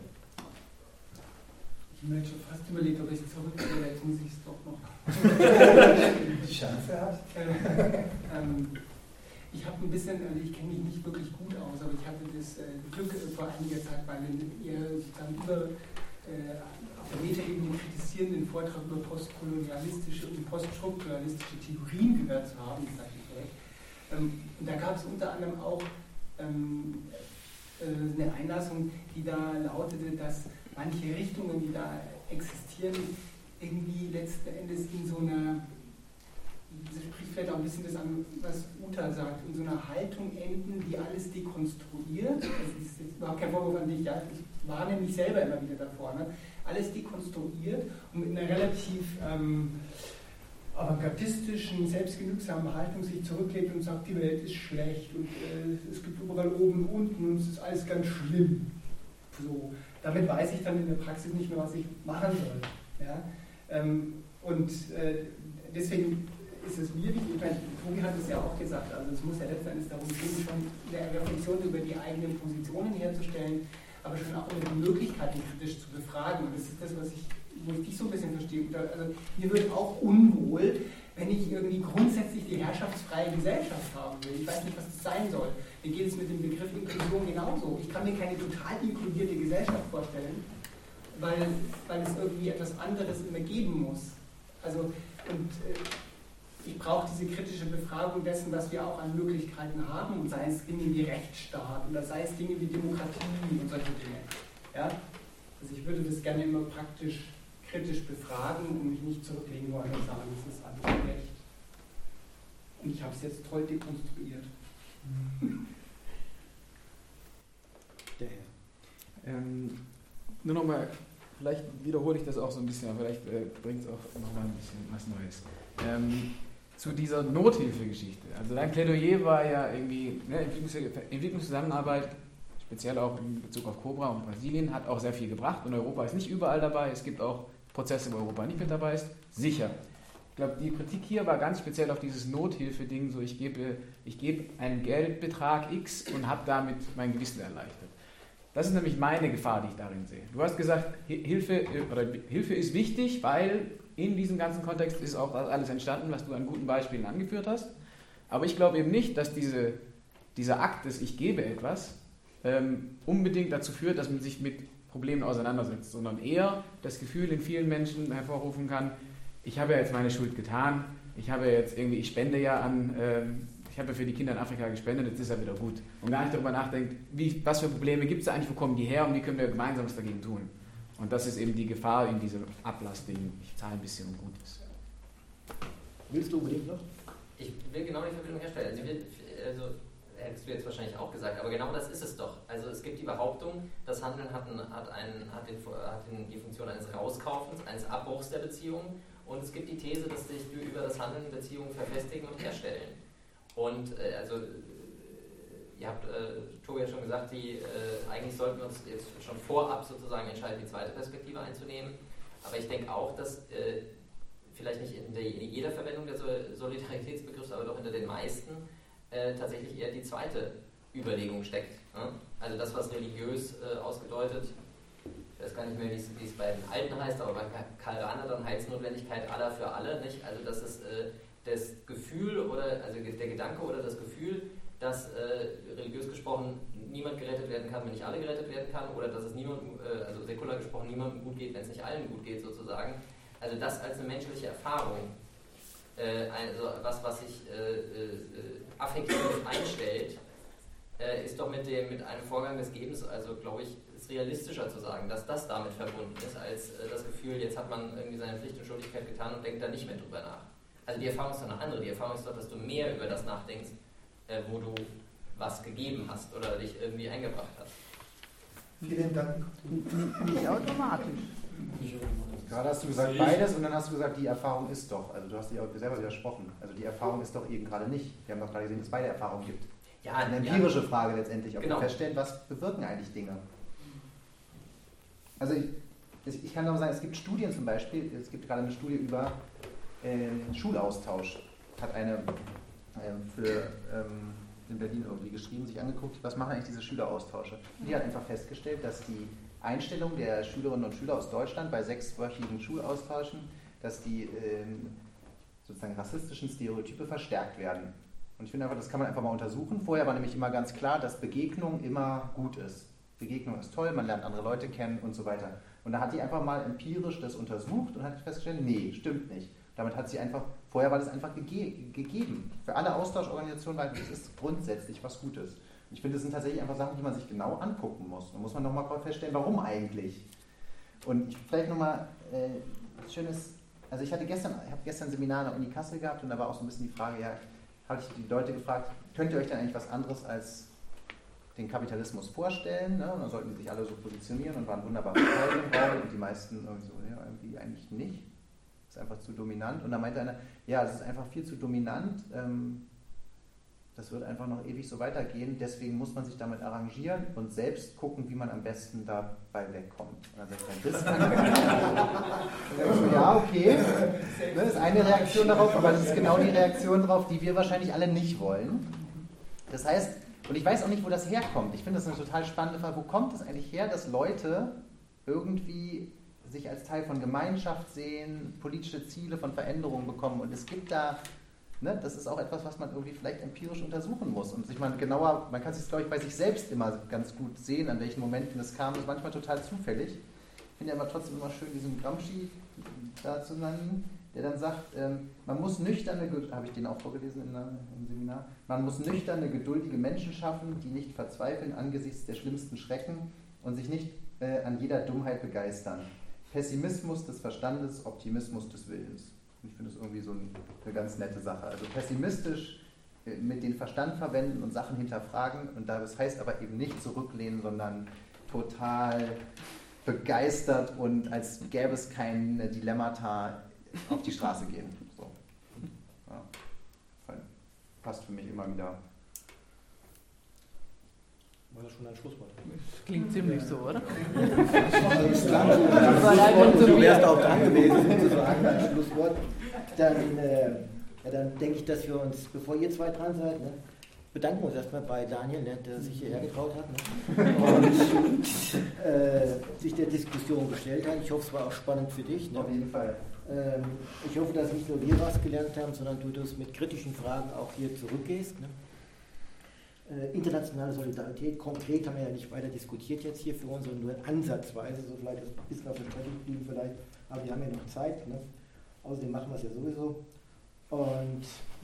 Ich habe mir jetzt schon fast überlegt, ob ich es zurückgehe, jetzt muss ich es doch noch. Die Chance hat. ähm, ich habe ein bisschen, also ich kenne mich nicht wirklich gut aus, aber ich hatte das äh, Glück äh, vor einiger Zeit bei einem eher sozusagen über äh, auf der Metaebene kritisierenden Vortrag über postkolonialistische und poststrukturalistische Theorien gehört zu haben, das sage ich direkt. Ähm, und da gab es unter anderem auch ähm, äh, eine Einlassung, die da lautete, dass manche Richtungen, die da existieren, irgendwie letzten Endes in so einer, das spricht vielleicht auch ein bisschen das an, was Uta sagt, in so einer Haltung enden, die alles dekonstruiert. Das ist jetzt überhaupt kein Vorwurf an dich, ja? Ich warne mich selber immer wieder davor. Ne? Alles dekonstruiert und mit einer relativ ähm, avantgardistischen, selbstgenügsamen Haltung sich zurücklegt und sagt, die Welt ist schlecht und äh, es gibt überall oben und unten und es ist alles ganz schlimm. So. Damit weiß ich dann in der Praxis nicht mehr, was ich machen soll. Ja? Ähm, und äh, deswegen ist es mir wichtig, ich meine, Tobi hat es ja auch gesagt, also es muss ja letztendlich darum gehen, schon eine Reflexion über die eigenen Positionen herzustellen, aber schon auch über die Möglichkeiten kritisch zu befragen. Und das ist das, was ich, wo ich dich so ein bisschen verstehe. Also mir wird auch unwohl, wenn ich irgendwie grundsätzlich die herrschaftsfreie Gesellschaft haben will. Ich weiß nicht, was das sein soll. Mir geht es mit dem Begriff Inklusion genauso. Ich kann mir keine total inkludierte Gesellschaft vorstellen, weil, weil es irgendwie etwas anderes immer geben muss. Also, und äh, ich brauche diese kritische Befragung dessen, was wir auch an Möglichkeiten haben, und sei es Dinge wie Rechtsstaat oder sei es Dinge wie Demokratie und solche Dinge. Ja? Also ich würde das gerne immer praktisch kritisch befragen und mich nicht zurücklegen wollen und sagen, es ist alles schlecht. Und ich habe es jetzt toll dekonstruiert. Der Herr. Ähm, nur nochmal, vielleicht wiederhole ich das auch so ein bisschen, aber vielleicht äh, bringt es auch nochmal ein bisschen was Neues. Ähm, zu dieser Nothilfegeschichte. Also dein Plädoyer war ja irgendwie, ne, Entwicklungs Entwicklungszusammenarbeit, speziell auch in Bezug auf Cobra und Brasilien, hat auch sehr viel gebracht und Europa ist nicht überall dabei. Es gibt auch Prozesse, wo Europa nicht mit dabei ist. Sicher. Ich glaube, die Kritik hier war ganz speziell auf dieses Nothilfe-Ding, so ich gebe, ich gebe einen Geldbetrag X und habe damit mein Gewissen erleichtert. Das ist nämlich meine Gefahr, die ich darin sehe. Du hast gesagt, Hilfe, oder Hilfe ist wichtig, weil in diesem ganzen Kontext ist auch alles entstanden, was du an guten Beispielen angeführt hast. Aber ich glaube eben nicht, dass diese, dieser Akt des Ich gebe etwas ähm, unbedingt dazu führt, dass man sich mit Problemen auseinandersetzt, sondern eher das Gefühl in vielen Menschen hervorrufen kann, ich habe ja jetzt meine Schuld getan, ich habe jetzt irgendwie, ich spende ja an, ähm, ich habe ja für die Kinder in Afrika gespendet, jetzt ist ja wieder gut. Und gar nicht darüber nachdenkt, wie, was für Probleme gibt es eigentlich, wo kommen die her und wie können wir gemeinsam was dagegen tun. Und das ist eben die Gefahr in diesem Ablassding, ich zahle ein bisschen und gut ist. Willst du unbedingt noch? Ich will genau die Verbindung herstellen. Also, will, also hättest du jetzt wahrscheinlich auch gesagt, aber genau das ist es doch. Also es gibt die Behauptung, das Handeln hat, ein, hat, ein, hat, den, hat den, die Funktion eines Rauskaufens, eines Abbruchs der Beziehung, und es gibt die These, dass sich über das Handeln Beziehungen verfestigen und herstellen. Und äh, also äh, ihr habt, äh, Tobi hat schon gesagt, die, äh, eigentlich sollten wir uns jetzt schon vorab sozusagen entscheiden, die zweite Perspektive einzunehmen. Aber ich denke auch, dass äh, vielleicht nicht in, der, in jeder Verwendung des Solidaritätsbegriffs, aber doch hinter den meisten äh, tatsächlich eher die zweite Überlegung steckt. Ne? Also das, was religiös äh, ausgedeutet, ich weiß gar nicht mehr, wie es bei den Alten heißt, aber bei Karl Rahner dann Heilsnotwendigkeit aller für alle, nicht? Also das ist äh, das Gefühl oder also der Gedanke oder das Gefühl, dass äh, religiös gesprochen niemand gerettet werden kann, wenn nicht alle gerettet werden kann, oder dass es niemandem, äh, also säkular gesprochen, niemandem gut geht, wenn es nicht allen gut geht sozusagen. Also das als eine menschliche Erfahrung, äh, also was, was sich äh, äh, affektiv einstellt, äh, ist doch mit, dem, mit einem Vorgang des Gebens, also glaube ich, ist realistischer zu sagen, dass das damit verbunden ist, als äh, das Gefühl, jetzt hat man irgendwie seine Pflicht und Schuldigkeit getan und denkt da nicht mehr drüber nach. Also die Erfahrung ist doch eine andere. Die Erfahrung ist doch, dass du mehr über das nachdenkst, äh, wo du was gegeben hast oder dich irgendwie eingebracht hast. Vielen Dank. Nicht automatisch. Gerade hast du gesagt beides und dann hast du gesagt, die Erfahrung ist doch. Also du hast dich auch selber widersprochen. Also die Erfahrung ist doch eben gerade nicht. Wir haben doch gerade gesehen, dass es beide Erfahrungen gibt. Ja, eine empirische ja. Frage letztendlich, ob genau. wir feststellen, was bewirken eigentlich Dinge. Also ich, ich kann noch sagen, es gibt Studien zum Beispiel, es gibt gerade eine Studie über ähm, Schulaustausch. Hat eine ähm, für ähm, in Berlin irgendwie geschrieben, sich angeguckt, was machen eigentlich diese Schüleraustausche. Und die hat einfach festgestellt, dass die Einstellung der Schülerinnen und Schüler aus Deutschland bei sechswöchigen Schulaustauschen, dass die ähm, sozusagen rassistischen Stereotype verstärkt werden. Und ich finde einfach, das kann man einfach mal untersuchen. Vorher war nämlich immer ganz klar, dass Begegnung immer gut ist. Begegnung ist toll, man lernt andere Leute kennen und so weiter. Und da hat die einfach mal empirisch das untersucht und hat festgestellt, nee, stimmt nicht. Damit hat sie einfach, vorher war das einfach gege- gegeben. Für alle Austauschorganisationen war das ist grundsätzlich was Gutes. Ich finde, das sind tatsächlich einfach Sachen, die man sich genau angucken muss. Da muss man nochmal feststellen, warum eigentlich. Und ich, vielleicht nochmal äh, ein schönes, also ich hatte gestern, ich habe gestern ein Seminar an der Uni Kassel gehabt und da war auch so ein bisschen die Frage, ja, habe ich die Leute gefragt, könnt ihr euch denn eigentlich was anderes als den Kapitalismus vorstellen? Ne? Und dann sollten die sich alle so positionieren und waren wunderbar Teil im Raum und die meisten irgendwie so, ja, irgendwie eigentlich nicht. Das ist einfach zu dominant. Und dann meinte einer, ja, es ist einfach viel zu dominant, ähm, das wird einfach noch ewig so weitergehen, deswegen muss man sich damit arrangieren und selbst gucken, wie man am besten dabei wegkommt. Und dann sagt er, das kann ich so, ja, okay, das ist eine Reaktion darauf, aber das ist genau die Reaktion darauf, die wir wahrscheinlich alle nicht wollen. Das heißt, und ich weiß auch nicht, wo das herkommt. Ich finde das eine total spannende Frage. Wo kommt es eigentlich her, dass Leute irgendwie sich als Teil von Gemeinschaft sehen, politische Ziele von Veränderungen bekommen und es gibt da Ne, das ist auch etwas, was man irgendwie vielleicht empirisch untersuchen muss und sich mal genauer, man kann sich, glaube ich, bei sich selbst immer ganz gut sehen, an welchen Momenten es kam. Das ist manchmal total zufällig. Ich finde ja aber trotzdem immer schön, diesen Gramsci da zu nennen, der dann sagt, ähm, man muss nüchterne, habe ich den auch vorgelesen in der, im Seminar, man muss nüchterne, geduldige Menschen schaffen, die nicht verzweifeln angesichts der schlimmsten Schrecken und sich nicht äh, an jeder Dummheit begeistern. Pessimismus des Verstandes, Optimismus des Willens. Ich finde das irgendwie so eine ganz nette Sache. Also pessimistisch mit dem Verstand verwenden und Sachen hinterfragen. Und das heißt aber eben nicht zurücklehnen, sondern total begeistert und als gäbe es kein Dilemmata auf die Straße gehen. So. Ja. Passt für mich immer wieder. War das schon ein Schlusswort? Das klingt ziemlich so, oder? Das war du wärst auch dran gewesen, sozusagen, ein Schlusswort. Dann, äh, ja, dann denke ich, dass wir uns, bevor ihr zwei dran seid, ne, bedanken wir uns erstmal bei Daniel, ne, der sich hierher getraut hat ne, und äh, sich der Diskussion gestellt hat. Ich hoffe, es war auch spannend für dich. Ne? Auf jeden Fall. Ähm, ich hoffe, dass nicht nur wir was gelernt haben, sondern du das mit kritischen Fragen auch hier zurückgehst. Ne? Äh, internationale Solidarität, konkret haben wir ja nicht weiter diskutiert jetzt hier für uns, sondern nur ansatzweise, so vielleicht ist ein bisschen auf der Strecke geblieben vielleicht, aber wir haben ja noch Zeit. Ne? Außerdem machen wir es ja sowieso. Und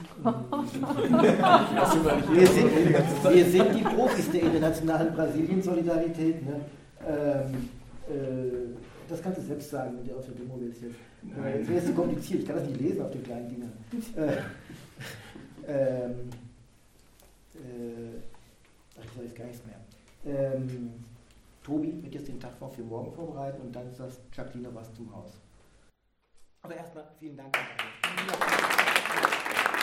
wir, sind, wir sind die Profis der internationalen Brasilien-Solidarität. Ne? Ähm, äh, das kannst du selbst sagen, wenn du auf der Demo willst jetzt. Äh, das wäre zu kompliziert, ich kann das nicht lesen auf den kleinen Dingern. Äh, ähm, äh, ach, ich sage jetzt gar nichts mehr. Ähm, Tobi wird jetzt den Tag für morgen vorbereiten und dann sagt Jacqueline was zum Haus. Aber erstmal vielen Dank.